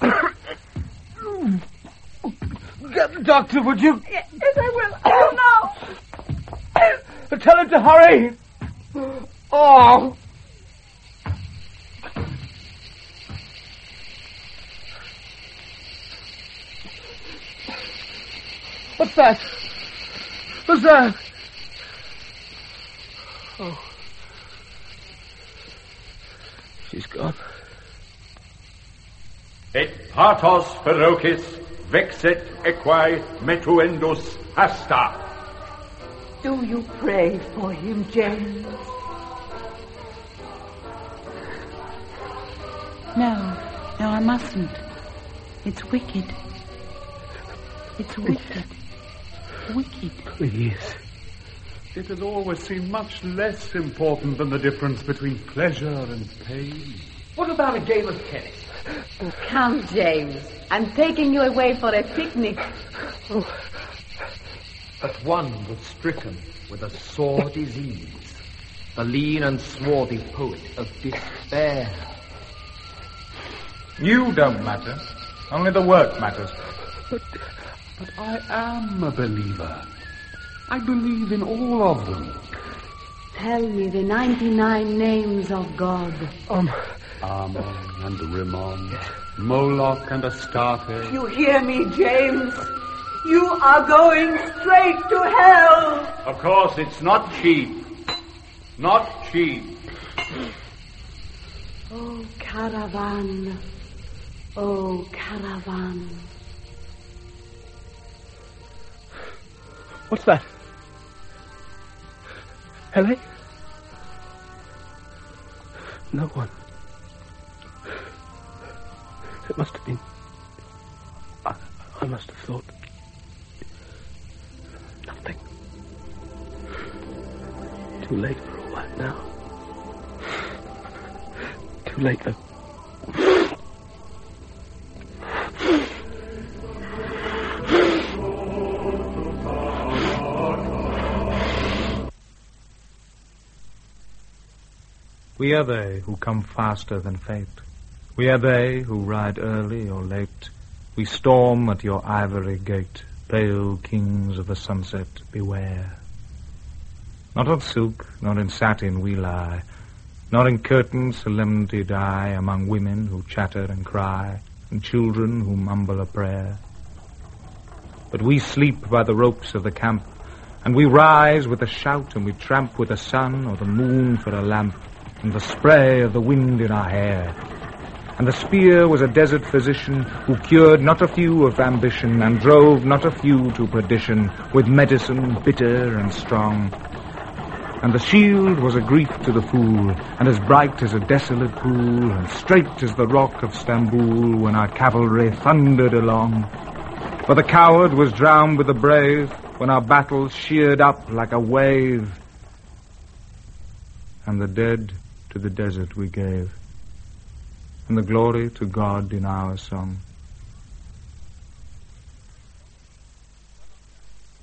Get the doctor, would you? Yes, yes I will. Oh, no. Tell him to hurry. Oh. What's that? What's that? Oh. She's gone. Et patos ferocis vexet equae metuendus hasta. Do you pray for him, James? No, no, I mustn't. It's wicked. It's wicked. Wicked. Please. It has always seemed much less important than the difference between pleasure and pain. What about a game of tennis? Come, James. I'm taking you away for a picnic. Oh. But one was stricken with a sore disease, the lean and swarthy poet of despair. You don't matter. Only the work matters. But, but I am a believer. I believe in all of them. Tell me the ninety-nine names of God. Um, Ammon and Rimmon, Moloch and Astarte. You hear me, James? You are going straight to hell. Of course, it's not cheap. Not cheap. Oh, caravan. Oh, caravan. What's that? Helen? No one. It must have been... I, I must have thought... Nothing. Too late for all that now. Too late though. We are they who come faster than fate. We are they who ride early or late. We storm at your ivory gate. Pale kings of the sunset, beware. Not on silk, nor in satin we lie, nor in curtains solemnity die, among women who chatter and cry, and children who mumble a prayer. But we sleep by the ropes of the camp, and we rise with a shout, and we tramp with the sun or the moon for a lamp, and the spray of the wind in our hair. And the spear was a desert physician who cured not a few of ambition and drove not a few to perdition with medicine bitter and strong. And the shield was a grief to the fool, and as bright as a desolate pool, and straight as the rock of Stamboul when our cavalry thundered along. For the coward was drowned with the brave when our battles sheared up like a wave. And the dead to the desert we gave, and the glory to God in our song.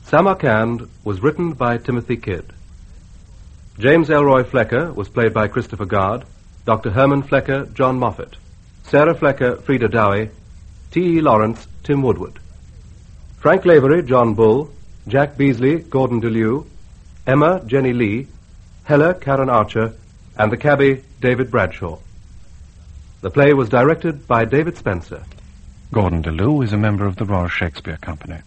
Samarkand was written by Timothy Kidd. James Elroy Flecker was played by Christopher Guard, Doctor Herman Flecker, John Moffat, Sarah Flecker, Frida Dowie, T E. Lawrence, Tim Woodward. Frank Lavery, John Bull, Jack Beasley, Gordon DeLew, Emma, Jenny Lee, Hella, Karen Archer, and the cabbie, David Bradshaw. The play was directed by David Spencer. Gordon DeLew is a member of the Royal Shakespeare Company.